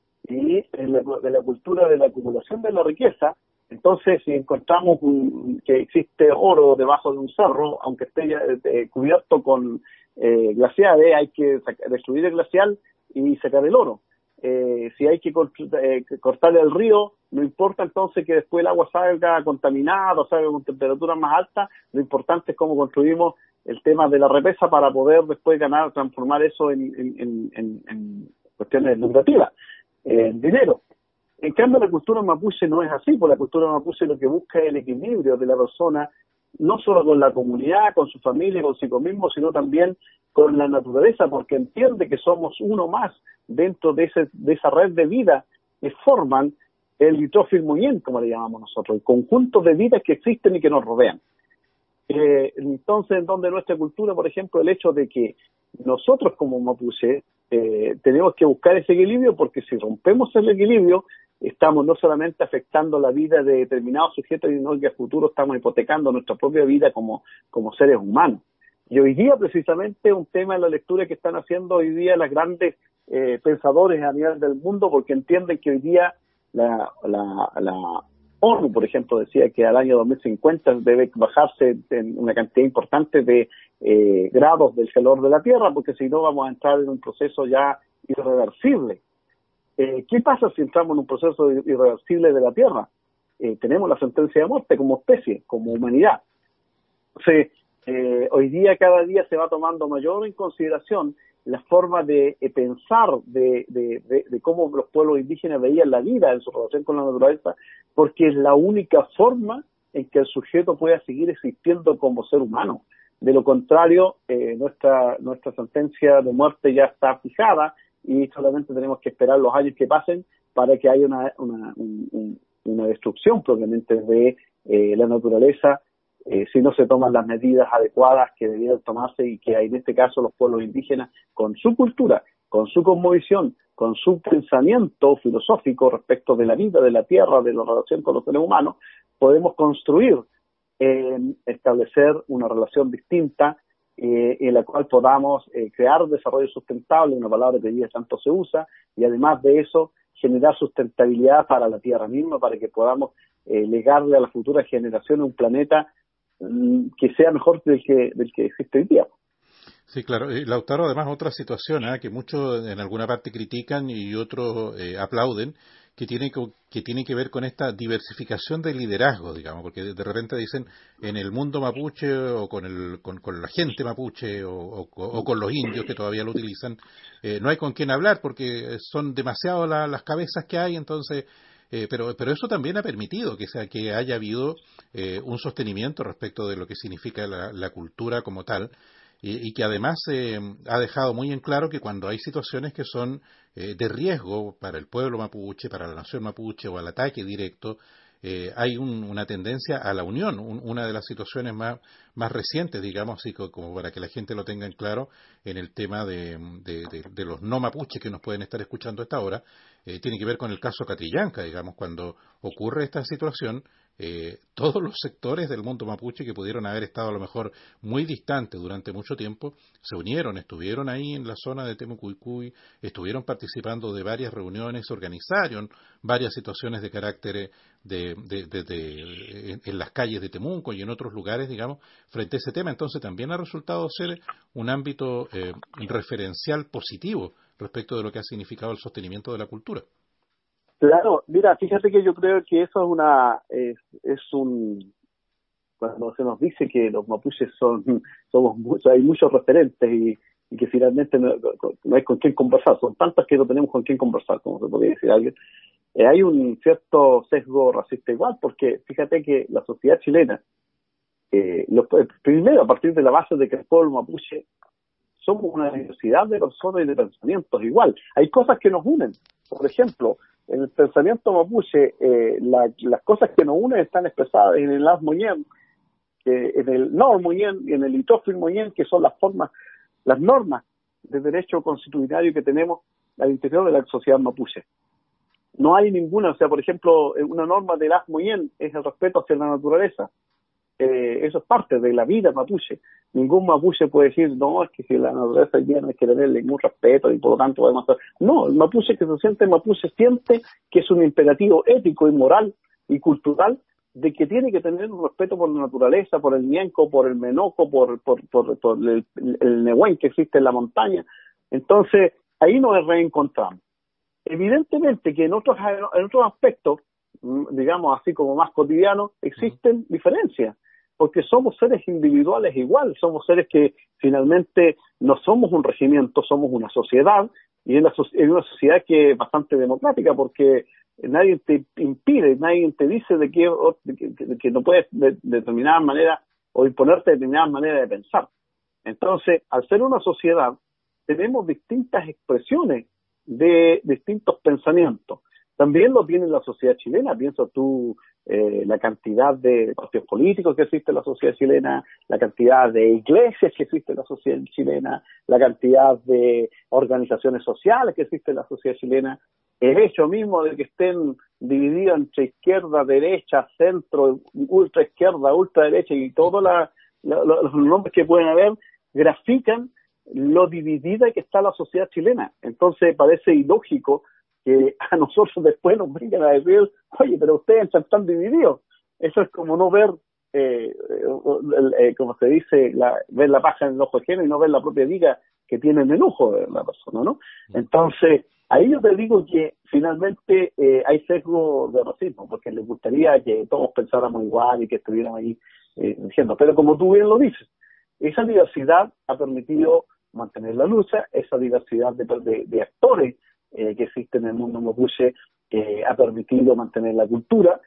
Y en la, de la cultura de la acumulación de la riqueza, entonces si encontramos un, que existe oro debajo de un cerro, aunque esté eh, cubierto con eh, glaciares, hay que sacar, destruir el glacial y sacar el oro. Eh, si hay que eh, cortar el río, no importa entonces que después el agua salga contaminada o salga con temperaturas más altas, lo importante es cómo construimos el tema de la represa para poder después ganar, transformar eso en, en, en, en cuestiones lucrativas, en dinero. En cambio, la cultura mapuche no es así, porque la cultura mapuche lo que busca es el equilibrio de la persona, no solo con la comunidad, con su familia, consigo mismo, sino también con la naturaleza, porque entiende que somos uno más dentro de, ese, de esa red de vida que forman el litrófilo moyen, como le llamamos nosotros, el conjunto de vidas que existen y que nos rodean. Eh, entonces, en donde nuestra cultura, por ejemplo, el hecho de que nosotros como mapuche eh, tenemos que buscar ese equilibrio, porque si rompemos el equilibrio, estamos no solamente afectando la vida de determinados sujetos, sino que a futuro estamos hipotecando nuestra propia vida como, como seres humanos. Y hoy día, precisamente, un tema en la lectura que están haciendo hoy día las grandes eh, pensadores a nivel del mundo, porque entienden que hoy día la, la, la ONU, por ejemplo, decía que al año dos mil cincuenta debe bajarse en una cantidad importante de eh, grados del calor de la Tierra, porque si no vamos a entrar en un proceso ya irreversible. Eh, ¿Qué pasa si entramos en un proceso irreversible de la Tierra? Eh, tenemos la sentencia de muerte como especie, como humanidad. Entonces, eh, hoy día, cada día se va tomando mayor en consideración la forma de eh, pensar de, de, de, de cómo los pueblos indígenas veían la vida en su relación con la naturaleza, porque es la única forma en que el sujeto pueda seguir existiendo como ser humano. De lo contrario, eh, nuestra, nuestra sentencia de muerte ya está fijada y solamente tenemos que esperar los años que pasen para que haya una, una, un, una destrucción propiamente de eh, la naturaleza, eh, si no se toman las medidas adecuadas que debieran tomarse, y que en este caso los pueblos indígenas, con su cultura, con su cosmovisión, con su pensamiento filosófico respecto de la vida, de la tierra, de la relación con los seres humanos, podemos construir, eh, establecer una relación distinta, Eh, en la cual podamos eh, crear desarrollo sustentable, una palabra que hoy día tanto se usa, y además de eso, generar sustentabilidad para la Tierra misma, para que podamos eh, legarle a las futuras generaciones un planeta mm, que sea mejor del que, del que existe hoy día. Sí, claro. Eh, Lautaro, además, otra situación ¿eh? que muchos en alguna parte critican y otros eh, aplauden, que tiene que, que tiene que ver con esta diversificación del liderazgo, digamos, porque de, de repente dicen en el mundo mapuche o con, el, con, con la gente mapuche o, o, o con los indios que todavía lo utilizan, eh, no hay con quién hablar porque son demasiado la, las cabezas que hay, entonces... Eh, pero, pero eso también ha permitido que, sea, que haya habido eh, un sostenimiento respecto de lo que significa la, la cultura como tal, y, y que además eh, ha dejado muy en claro que cuando hay situaciones que son eh, de riesgo para el pueblo mapuche, para la nación mapuche o al ataque directo, eh, hay un, una tendencia a la unión. Un, una de las situaciones más, más recientes, digamos, así como para que la gente lo tenga en claro, en el tema de, de, de, de los no mapuches que nos pueden estar escuchando a esta hora, eh, tiene que ver con el caso Catrillanca, digamos, cuando ocurre esta situación. Eh, todos los sectores del mundo mapuche que pudieron haber estado a lo mejor muy distantes durante mucho tiempo, se unieron, estuvieron ahí en la zona de Temucuicui, estuvieron participando de varias reuniones, organizaron varias situaciones de carácter de, de, de, de, en, en las calles de Temuco y en otros lugares, digamos, frente a ese tema. Entonces también ha resultado ser un ámbito eh, referencial positivo respecto de lo que ha significado el sostenimiento de la cultura. Claro, mira, fíjate que yo creo que eso es una, es, es un, cuando se nos dice que los mapuches son, somos muchos, hay muchos referentes y, y que finalmente no, no hay con quién conversar, son tantas que no tenemos con quién conversar, como se podría decir alguien. Eh, hay un cierto sesgo racista igual, porque fíjate que la sociedad chilena, eh, los, primero a partir de la base de que el pueblo mapuche somos una diversidad de personas y de pensamientos igual. Hay cosas que nos unen. Por ejemplo, en el pensamiento mapuche, eh, la, las cosas que nos unen están expresadas en el Asmoñén, eh, en el Normoñén y en el Itofil Moñén, que son las formas, las normas de derecho constitucionario que tenemos al interior de la sociedad mapuche. No hay ninguna, o sea, por ejemplo, una norma del Asmoñén es el respeto hacia la naturaleza. Eh, eso es parte de la vida mapuche. Ningún mapuche puede decir, no, es que si la naturaleza es bien, hay que tenerle ningún respeto y por lo tanto podemos hacer. No, el mapuche que se siente mapuche siente que es un imperativo ético y moral y cultural de que tiene que tener un respeto por la naturaleza, por el ñenco, por el menoco, por, por, por, por el, el nehuén que existe en la montaña. Entonces, ahí nos reencontramos. Evidentemente que en otros, en otros aspectos, digamos así como más cotidianos, existen diferencias, porque somos seres individuales igual, somos seres que finalmente no somos un regimiento, somos una sociedad, y en, la, en una sociedad que es bastante democrática, porque nadie te impide, nadie te dice de que, de que, de que no puedes de, de determinada manera o imponerte determinada manera de pensar. Entonces, al ser una sociedad, tenemos distintas expresiones de distintos pensamientos. También lo tiene la sociedad chilena. Piensa tú eh, la cantidad de partidos políticos que existe en la sociedad chilena, la cantidad de iglesias que existe en la sociedad chilena, la cantidad de organizaciones sociales que existe en la sociedad chilena. El hecho mismo de que estén divididos entre izquierda, derecha, centro, ultra izquierda, ultra derecha y todos la, la, los nombres que pueden haber, grafican lo dividida que está la sociedad chilena. Entonces parece ilógico que a nosotros después nos vengan a decir, oye, pero ustedes están divididos. Eso es como no ver, eh, eh, eh, como se dice, la, ver la paja en el ojo ajeno y no ver la propia viga que tiene en el ojo de la persona, ¿no? Entonces, ahí yo te digo que finalmente eh, hay sesgo de racismo, porque les gustaría que todos pensáramos igual y que estuviéramos ahí eh, diciendo. Pero como tú bien lo dices, esa diversidad ha permitido mantener la lucha, esa diversidad de, de, de actores eh, que existen en el mundo mapuche eh, ha permitido mantener la cultura,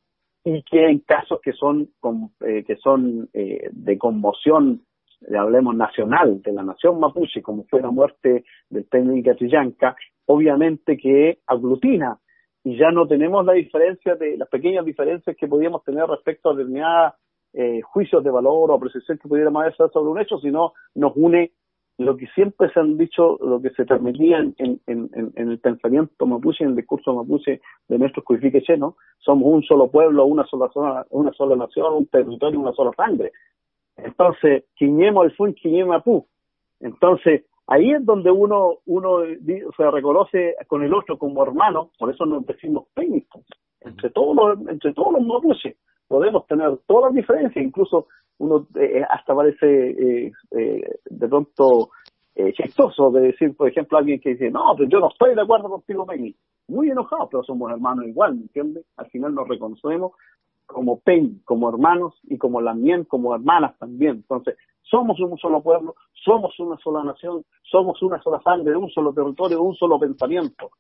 y que en casos que son eh, que son eh, de conmoción, hablemos nacional, de la nación mapuche, como fue la muerte del Peña Catrillanca, obviamente que aglutina, y ya no tenemos la diferencia de las pequeñas diferencias que podíamos tener respecto a determinadas eh, juicios de valor o apreciación que pudiéramos hacer sobre un hecho, sino nos une lo que siempre se han dicho, lo que se transmitía en, en, en, en el pensamiento mapuche, en el discurso mapuche de nuestros cuifiques, ¿no? Somos un solo pueblo, una sola zona, una sola nación, un territorio, una sola sangre. Entonces, quiñemos el fun, quiñemos apú. Entonces, ahí es donde uno uno se reconoce con el otro como hermano, por eso nos decimos pénicos. Entre todos los, entre todos los mapuches podemos tener todas las diferencias, incluso uno eh, hasta parece eh, eh, de pronto eh, chistoso de decir, por ejemplo, alguien que dice, no, pero yo no estoy de acuerdo contigo, Peñi. Muy enojado, pero somos hermanos igual, ¿me entiendes? Al final nos reconocemos como Peñi, como hermanos, y como Lamien, como hermanas también. Entonces, somos un solo pueblo, somos una sola nación, somos una sola sangre, un solo territorio, un solo pensamiento.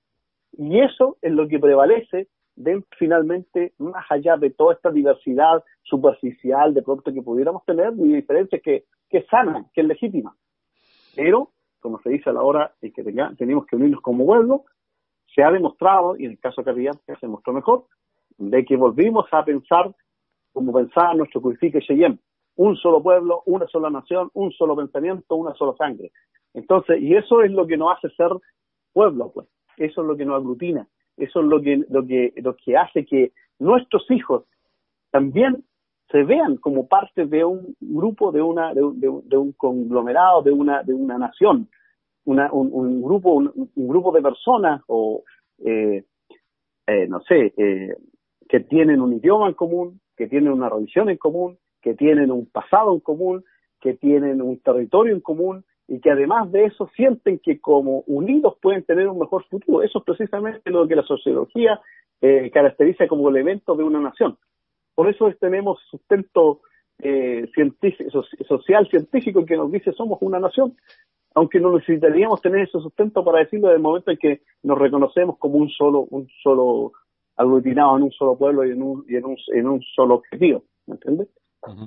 Y eso es lo que prevalece de, finalmente, más allá de toda esta diversidad superficial de pronto que pudiéramos tener, y diferencias que, que sanan, que es legítima. Pero, como se dice a la hora de que tenga, tenemos que unirnos como pueblo, se ha demostrado, y en el caso de Catrillanca se demostró mejor, de que volvimos a pensar como pensaba nuestro Cuifique Cheyenne, un solo pueblo, una sola nación, un solo pensamiento, una sola sangre. Entonces, y eso es lo que nos hace ser pueblo, pues. Eso es lo que nos aglutina. Eso es lo que, lo que, lo que hace que nuestros hijos también se vean como parte de un grupo, de una, de, de, de un conglomerado, de una, de una nación, una, un, un grupo, un, un grupo de personas o eh, eh, no sé, eh, que tienen un idioma en común, que tienen una religión en común, que tienen un pasado en común, que tienen un territorio en común, y que además de eso sienten que como unidos pueden tener un mejor futuro. Eso es precisamente lo que la sociología eh, caracteriza como elemento de una nación. Por eso tenemos sustento eh, científico, social científico que nos dice somos una nación, aunque no necesitaríamos tener ese sustento para decirlo desde el momento en que nos reconocemos como un solo, un solo aglutinado en un solo pueblo y en un, y en un, en un solo objetivo, ¿me entiendes? Uh-huh.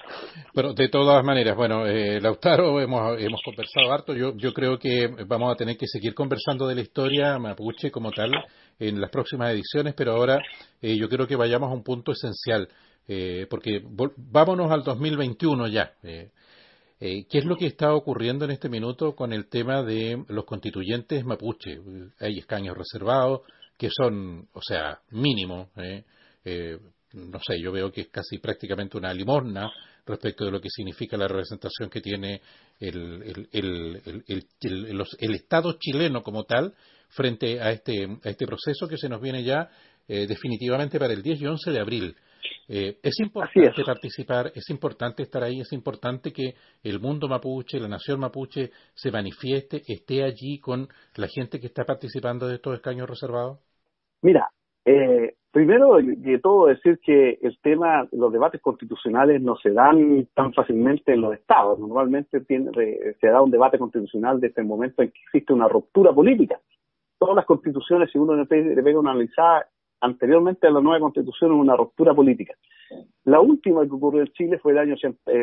Pero de todas maneras, bueno, eh, Lautaro, hemos, hemos conversado harto. Yo, yo creo que vamos a tener que seguir conversando de la historia mapuche como tal en las próximas ediciones, pero ahora eh, yo creo que vayamos a un punto esencial, eh, porque vol- vámonos al dos mil veintiuno ya. Eh, eh, ¿Qué es lo que está ocurriendo en este minuto con el tema de los constituyentes mapuche? Hay escaños reservados que son, o sea, mínimos, eh, eh, no sé, yo veo que es casi prácticamente una limosna respecto de lo que significa la representación que tiene el, el, el, el, el, el, los, el Estado chileno como tal frente a este, a este proceso que se nos viene ya eh, definitivamente para el diez y once de abril. Eh, es importante es. participar, es importante estar ahí, es importante que el mundo mapuche, la nación mapuche se manifieste, esté allí con la gente que está participando de estos escaños reservados. Mira, eh, primero de todo decir que el tema, los debates constitucionales no se dan tan fácilmente en los estados. Normalmente tiene, se da un debate constitucional desde el momento en que existe una ruptura política. Todas las constituciones, si uno le pega una analizada anteriormente a la nueva constitución, es una ruptura política. La última que ocurrió en Chile fue el año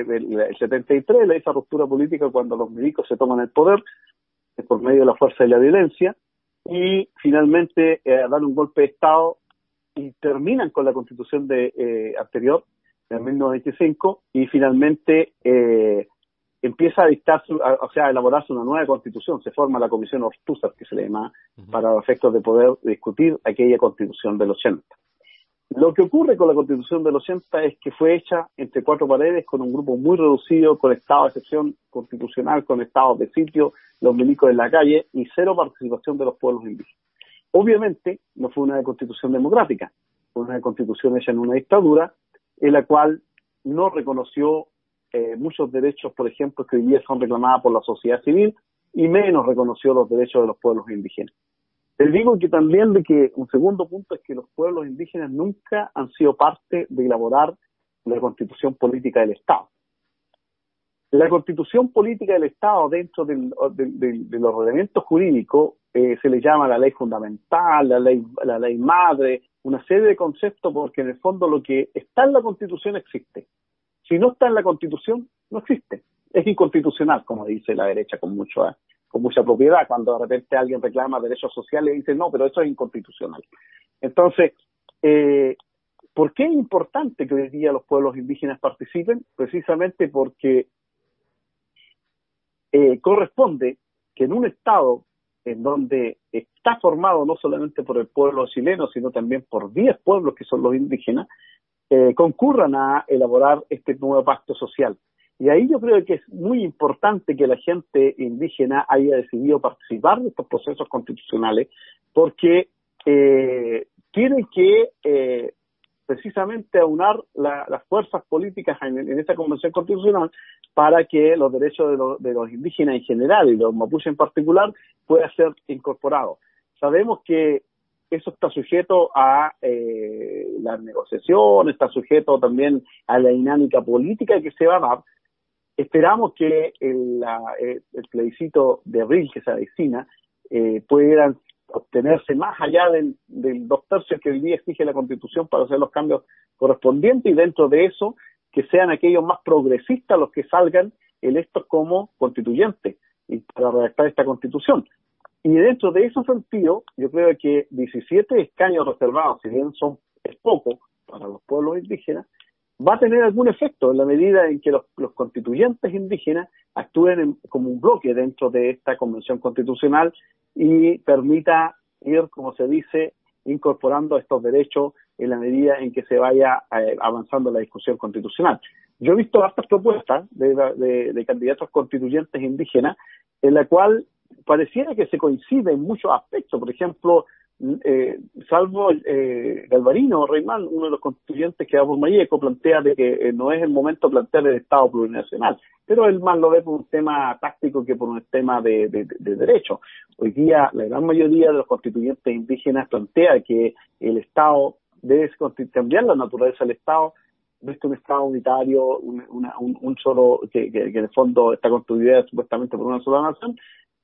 el setenta y tres, esa ruptura política cuando los milicos se toman el poder por medio de la fuerza y la violencia, y finalmente eh, dan un golpe de Estado y terminan con la constitución de eh, anterior, de mil novecientos noventa y cinco, y finalmente eh, empieza a dictar, su, a, o sea, a elaborarse una nueva constitución. Se forma la comisión Ortúzar, que se le llama, uh-huh, para los efectos de poder discutir aquella constitución del ochenta. Lo que ocurre con la constitución del ochenta es que fue hecha entre cuatro paredes con un grupo muy reducido, con estado de excepción constitucional, con estados de sitio, los milicos en la calle y cero participación de los pueblos indígenas. Obviamente no fue una constitución democrática, fue una constitución hecha en una dictadura en la cual no reconoció eh, muchos derechos, por ejemplo, que hoy día son reclamados por la sociedad civil, y menos reconoció los derechos de los pueblos indígenas. Les digo que también de que un segundo punto es que los pueblos indígenas nunca han sido parte de elaborar la constitución política del Estado. La constitución política del Estado dentro del, del, del, de los ordenamientos jurídicos eh, se le llama la ley fundamental, la ley, la ley madre, una serie de conceptos, porque en el fondo lo que está en la constitución existe. Si no está en la constitución, no existe. Es inconstitucional, como dice la derecha con mucho... ¿eh? con mucha propiedad, cuando de repente alguien reclama derechos sociales y dice, no, pero eso es inconstitucional. Entonces, eh, ¿por qué es importante que hoy día los pueblos indígenas participen? Precisamente porque eh, corresponde que en un Estado en donde está formado no solamente por el pueblo chileno, sino también por diez pueblos que son los indígenas, eh, concurran a elaborar este nuevo pacto social. Y ahí yo creo que es muy importante que la gente indígena haya decidido participar de estos procesos constitucionales, porque eh, tienen que eh, precisamente aunar la, las fuerzas políticas en, en esta convención constitucional para que los derechos de, lo, de los indígenas en general y los mapuches en particular puedan ser incorporados. Sabemos que eso está sujeto a eh, la negociación, está sujeto también a la dinámica política que se va a dar. Esperamos que el, la, el plebiscito de abril que se avecina eh, puedan obtenerse más allá del, del dos tercios que hoy día exige la Constitución para hacer los cambios correspondientes, y dentro de eso que sean aquellos más progresistas los que salgan electos como constituyentes y para redactar esta Constitución. Y dentro de ese sentido, yo creo que diecisiete escaños reservados, si bien son es poco para los pueblos indígenas, va a tener algún efecto en la medida en que los, los constituyentes indígenas actúen en, como un bloque dentro de esta convención constitucional y permita ir, como se dice, incorporando estos derechos en la medida en que se vaya eh, avanzando la discusión constitucional. Yo he visto hartas propuestas de, de, de candidatos constituyentes indígenas en la cual pareciera que se coincide en muchos aspectos. Por ejemplo, eh, salvo eh, Galvarino, Reymán, uno de los constituyentes que va por Mayeco, plantea de que eh, no es el momento de plantear el Estado plurinacional, pero él más lo ve por un tema táctico que por un tema de, de, de derecho. Hoy día la gran mayoría de los constituyentes indígenas plantea que el Estado debe cambiar la naturaleza del Estado, visto un Estado unitario, un, una, un, un solo, que, que, que en el fondo está constituido supuestamente por una sola nación,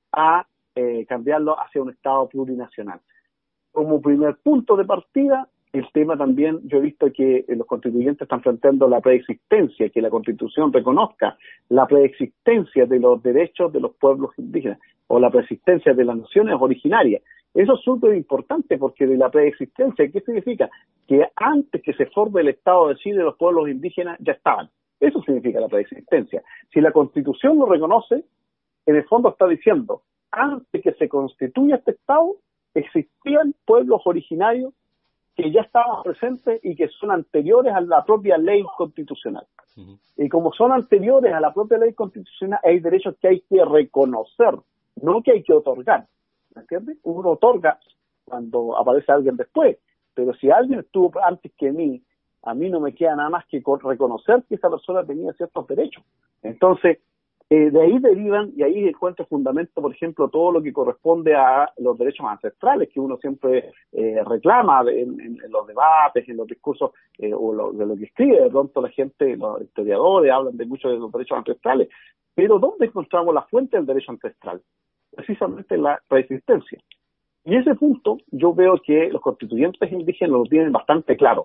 a eh, cambiarlo hacia un Estado plurinacional. Como primer punto de partida, el tema también, yo he visto que los constituyentes están planteando la preexistencia, que la Constitución reconozca la preexistencia de los derechos de los pueblos indígenas, o la preexistencia de las naciones originarias. Eso es súper importante, porque de la preexistencia, ¿qué significa? Que antes que se forme el Estado de Chile, los pueblos indígenas ya estaban. Eso significa la preexistencia. Si la Constitución lo reconoce, en el fondo está diciendo, antes que se constituya este Estado, existían pueblos originarios que ya estaban presentes y que son anteriores a la propia ley constitucional. Uh-huh. Y como son anteriores a la propia ley constitucional, hay derechos que hay que reconocer, no que hay que otorgar. ¿Me entiendes? Uno otorga cuando aparece alguien después, pero si alguien estuvo antes que mí, a mí no me queda nada más que reconocer que esa persona tenía ciertos derechos. Entonces, Eh, de ahí derivan, y ahí encuentra fundamento, por ejemplo, todo lo que corresponde a los derechos ancestrales que uno siempre eh, reclama en, en, en los debates, en los discursos, eh, o lo, de lo que escribe. De pronto la gente, los historiadores, hablan de muchos de los derechos ancestrales, pero ¿dónde encontramos la fuente del derecho ancestral? Precisamente en la preexistencia. Y ese punto yo veo que los constituyentes indígenas lo tienen bastante claro.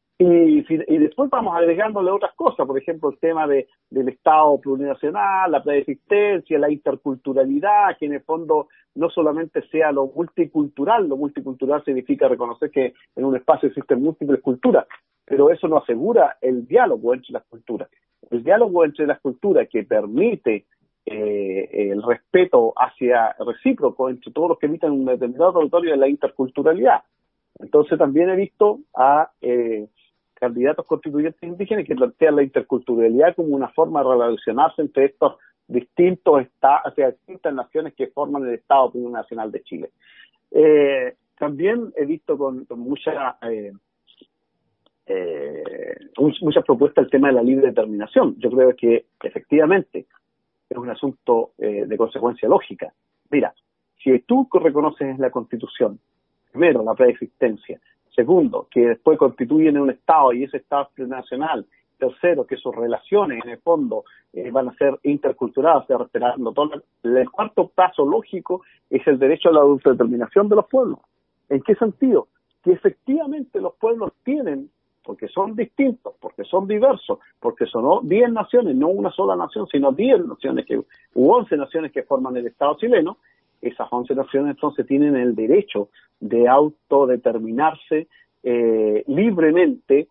Y, y después vamos agregándole otras cosas, por ejemplo, el tema de, del Estado plurinacional, la preexistencia, la interculturalidad, que en el fondo no solamente sea lo multicultural, lo multicultural significa reconocer que en un espacio existen múltiples culturas, pero eso no asegura el diálogo entre las culturas. El diálogo entre las culturas que permite eh, el respeto hacia recíproco entre todos los que habitan en un determinado territorio es la interculturalidad. Entonces también he visto a eh, candidatos constituyentes indígenas que plantean la interculturalidad como una forma de relacionarse entre estos distintos estados, o sea, distintas naciones que forman el Estado Plurinacional de Chile. Eh, también he visto con, con mucha eh, eh, muchas propuestas el tema de la libre determinación. Yo creo que efectivamente es un asunto eh, de consecuencia lógica. Mira, si tú reconoces la Constitución, primero, la preexistencia. Segundo, que después constituyen un Estado y ese Estado es plurinacional. Tercero, que sus relaciones, en el fondo, eh, van a ser interculturales, o sea, respetando todo. El cuarto paso lógico es el derecho a la autodeterminación de los pueblos. ¿En qué sentido? Que efectivamente los pueblos tienen, porque son distintos, porque son diversos, porque son diez naciones, no una sola nación, sino diez naciones, que, u once naciones que forman el Estado chileno. Esas once naciones entonces tienen el derecho de autodeterminarse eh, libremente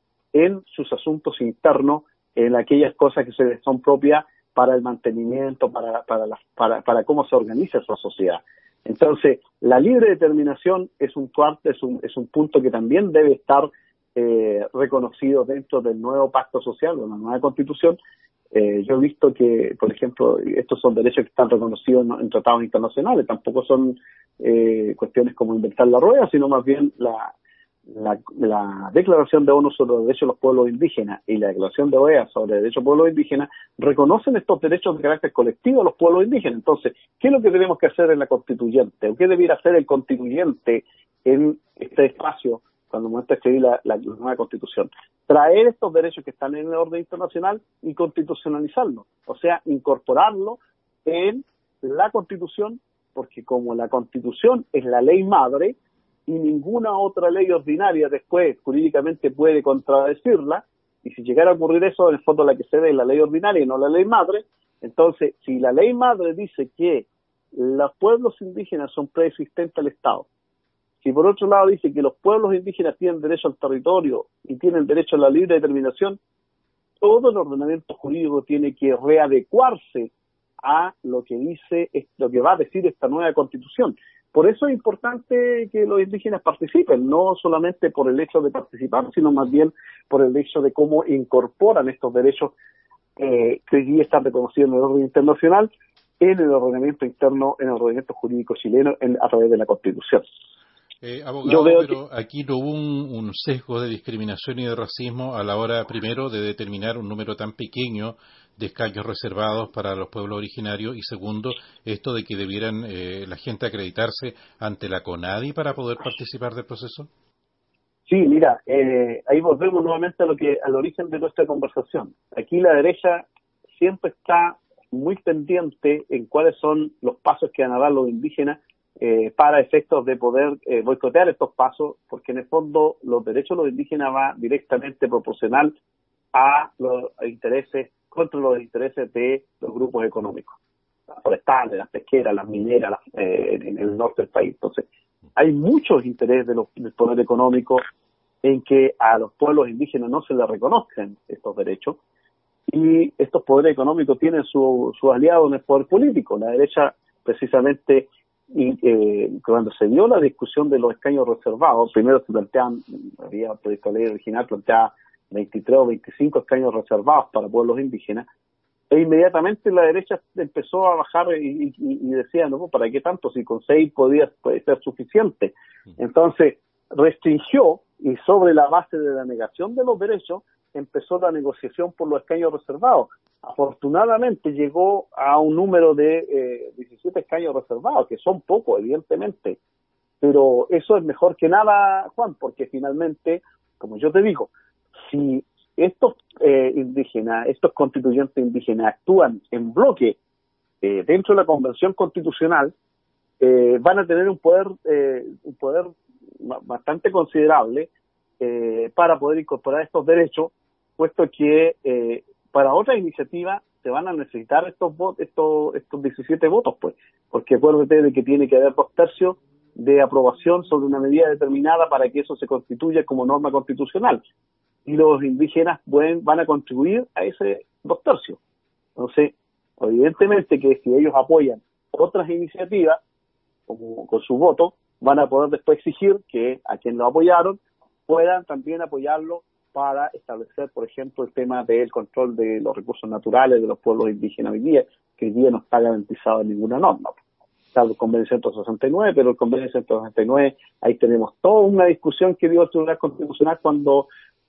en sus asuntos internos, en aquellas cosas que se les son propias para el mantenimiento, para para, la, para para cómo se organiza esa sociedad. Entonces, la libre determinación es un cuarto, es un es un punto que también debe estar eh, reconocido dentro del nuevo pacto social, de la nueva Constitución. Eh, yo he visto que, por ejemplo, estos son derechos que están reconocidos en, en tratados internacionales, tampoco son eh, cuestiones como inventar la rueda, sino más bien la, la, la Declaración de ONU sobre los Derechos de los Pueblos Indígenas y la Declaración de O E A sobre los Derechos de los Pueblos Indígenas reconocen estos derechos de carácter colectivo a los pueblos indígenas. Entonces, ¿qué es lo que tenemos que hacer en la constituyente? ¿O qué debiera hacer el constituyente en este espacio cuando muestra escribir la, la, la nueva Constitución? Traer estos derechos que están en el orden internacional y constitucionalizarlos, o sea, incorporarlos en la Constitución, porque como la Constitución es la ley madre y ninguna otra ley ordinaria después jurídicamente puede contradecirla, y si llegara a ocurrir eso, en el fondo la que se ve es la ley ordinaria y no la ley madre. Entonces, si la ley madre dice que los pueblos indígenas son preexistentes al Estado, si por otro lado dice que los pueblos indígenas tienen derecho al territorio y tienen derecho a la libre determinación, todo el ordenamiento jurídico tiene que readecuarse a lo que dice, lo que va a decir esta nueva Constitución. Por eso es importante que los indígenas participen, no solamente por el hecho de participar, sino más bien por el hecho de cómo incorporan estos derechos eh, que hoy día están reconocidos en el orden internacional, en el ordenamiento interno, en el ordenamiento jurídico chileno, en, a través de la Constitución. Eh, abogado, Yo veo pero que aquí no hubo un, un sesgo de discriminación y de racismo a la hora, primero, de determinar un número tan pequeño de escaños reservados para los pueblos originarios y segundo, esto de que debieran eh, la gente acreditarse ante la CONADI para poder participar del proceso. sí, mira, eh, ahí volvemos nuevamente a lo que al origen de nuestra conversación. Aquí la derecha siempre está muy pendiente en cuáles son los pasos que van a dar los indígenas eh, para efectos de poder eh, boicotear estos pasos, porque en el fondo los derechos de los indígenas va directamente proporcional a los intereses, contra los intereses de los grupos económicos, las forestales, las pesqueras, las mineras, las, eh, en el norte del país. Entonces, hay muchos intereses de los, del poder económico en que a los pueblos indígenas no se les reconozcan estos derechos, y estos poderes económicos tienen su, su aliado en el poder político. La derecha, precisamente, y, eh, cuando se dio la discusión de los escaños reservados, primero se planteaban, había proyecto de ley original, planteaba veintitrés o veinticinco escaños reservados para pueblos indígenas, e inmediatamente la derecha empezó a bajar y, y, y decía, no, ¿para qué tanto? Si con seis podía puede ser suficiente. Entonces, restringió, y sobre la base de la negación de los derechos, empezó la negociación por los escaños reservados. Afortunadamente llegó a un número de eh, diecisiete escaños reservados, que son pocos, evidentemente, pero eso es mejor que nada, Juan, porque finalmente, como yo te digo, si estos eh, indígenas, estos constituyentes indígenas actúan en bloque eh, dentro de la Convención Constitucional, eh, van a tener un poder, eh, un poder bastante considerable eh, para poder incorporar estos derechos, puesto que eh, para otras iniciativas se van a necesitar estos votos, estos, estos diecisiete votos, pues, porque acuérdate de que tiene que haber dos tercios de aprobación sobre una medida determinada para que eso se constituya como norma constitucional, y los indígenas pueden, van a contribuir a ese dos tercios. Entonces, evidentemente que si ellos apoyan otras iniciativas, como con su voto, van a poder después exigir que a quien lo apoyaron puedan también apoyarlo para establecer, por ejemplo, el tema del control de los recursos naturales de los pueblos indígenas hoy día, que hoy día no está garantizado en ninguna norma. Está el convenio ciento sesenta y nueve, pero el convenio ciento sesenta y nueve, ahí tenemos toda una discusión que dio el Tribunal Constitucional cuando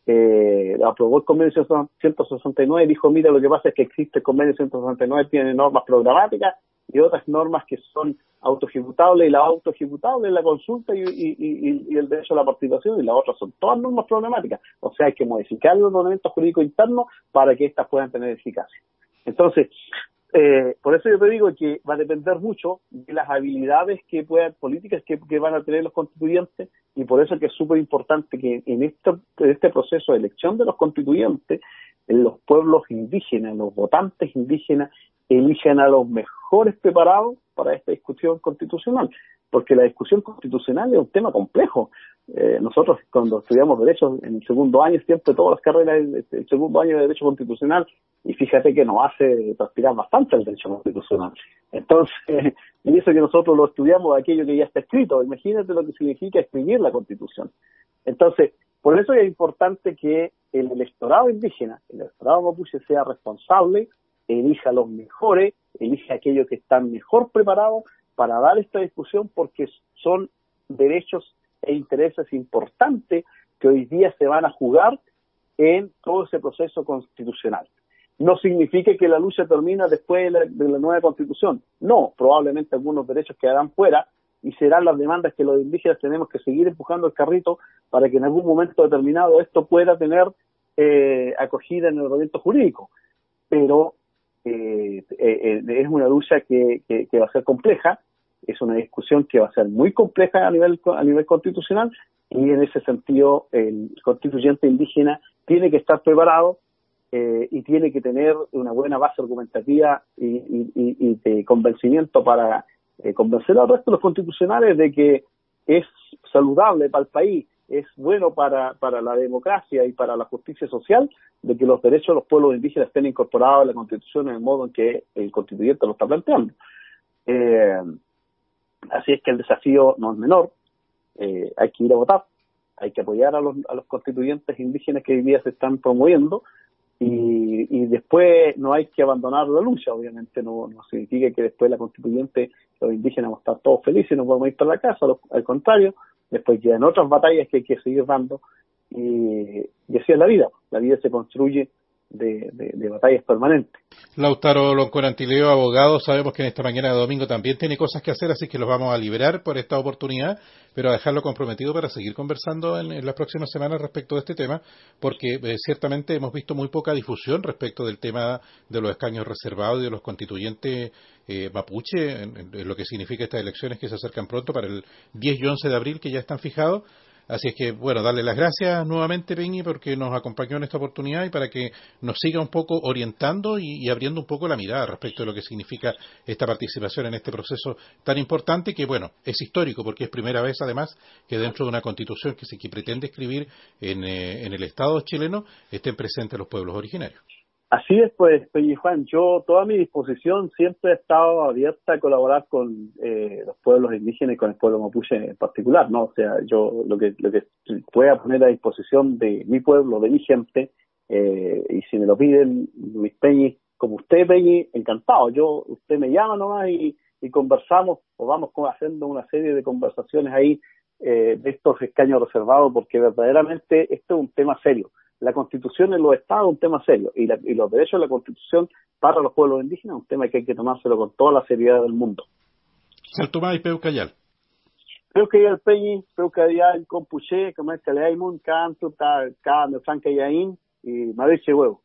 eh, aprobó el convenio ciento sesenta y nueve, dijo, mira, lo que pasa es que existe el convenio ciento sesenta y nueve, tiene normas programáticas y otras normas que son autoejecutables, y la autoejecutable es la consulta y, y, y, y el derecho a la participación, y las otras son todas normas problemáticas. O sea, hay que modificar los ordenamientos jurídicos internos para que éstas puedan tener eficacia. Entonces, eh, por eso yo te digo que va a depender mucho de las habilidades que puedan, políticas que, que van a tener los constituyentes, y por eso es que es súper importante que en este, en este proceso de elección de los constituyentes, los pueblos indígenas, los votantes indígenas, elijan a los mejores preparados para esta discusión constitucional, porque la discusión constitucional es un tema complejo. Eh, nosotros cuando estudiamos Derecho en el segundo año, siempre todas las carreras del segundo año de Derecho Constitucional, y fíjate que nos hace transpirar bastante el Derecho Constitucional. Entonces, y eso que nosotros lo estudiamos, aquello que ya está escrito, imagínate lo que significa escribir la Constitución. Entonces, por eso es importante que el electorado indígena, el electorado mapuche, sea responsable, elija a los mejores, elija a aquellos que están mejor preparados para dar esta discusión, porque son derechos e intereses importantes que hoy día se van a jugar en todo ese proceso constitucional. No significa que la lucha termina después de la, de la nueva constitución. No, probablemente algunos derechos quedarán fuera y serán las demandas que los indígenas tenemos que seguir empujando el carrito para que en algún momento determinado esto pueda tener eh, acogida en el ordenamiento jurídico. Pero eh, eh, es una lucha que, que, que va a ser compleja, es una discusión que va a ser muy compleja a nivel a nivel constitucional, y en ese sentido el constituyente indígena tiene que estar preparado eh, y tiene que tener una buena base argumentativa y, y, y de convencimiento para eh, convencer al resto de los constitucionales de que es saludable para el país, es bueno para, para la democracia y para la justicia social, de que los derechos de los pueblos indígenas estén incorporados en la Constitución en el modo en que el constituyente lo está planteando. Eh, así es que el desafío no es menor, eh, hay que ir a votar, hay que apoyar a los, a los constituyentes indígenas que hoy día se están promoviendo, y, y después no hay que abandonar la lucha. Obviamente no, no significa que después la constituyente, los indígenas vamos a estar todos felices y nos vamos a ir para la casa, al contrario, después quedan otras batallas que hay que seguir dando, y, y así es la vida. La vida se construye de, de, de batallas permanentes. Lautaro Loncón Antileo, abogado, sabemos que en esta mañana de domingo también tiene cosas que hacer, así que los vamos a liberar por esta oportunidad, pero a dejarlo comprometido para seguir conversando en, en las próximas semanas respecto de este tema, porque eh, ciertamente hemos visto muy poca difusión respecto del tema de los escaños reservados y de los constituyentes eh, mapuche, en, en lo que significa estas elecciones que se acercan pronto para el diez y once de abril, que ya están fijados. Así es que, bueno, darle las gracias nuevamente, Peñi, porque nos acompañó en esta oportunidad y para que nos siga un poco orientando y, y abriendo un poco la mirada respecto de lo que significa esta participación en este proceso tan importante que, bueno, es histórico porque es primera vez, además, que dentro de una constitución que se que pretende escribir en, eh, en el Estado chileno estén presentes los pueblos originarios. Así es, pues, Peña y Juan, yo, toda mi disposición siempre he estado abierta a colaborar con eh, los pueblos indígenas y con el pueblo mapuche en particular, ¿no? O sea, yo lo que lo que pueda poner a disposición de mi pueblo, de mi gente, eh, y si me lo piden mis Peñis, como usted, Peñi, encantado. Yo, usted me llama nomás y, y conversamos, o vamos haciendo una serie de conversaciones ahí eh, de estos escaños reservados, porque verdaderamente esto es un tema serio. La Constitución en los Estados es un tema serio y, la, y los derechos de la Constitución para los pueblos indígenas es un tema que hay que tomárselo con toda la seriedad del mundo. Saltomá y Peucayal. Peucayal Peñi, Peucayal Compuché, Comer Caleaimun, Canto, Can, Franca Yaín y Madrid Huevo.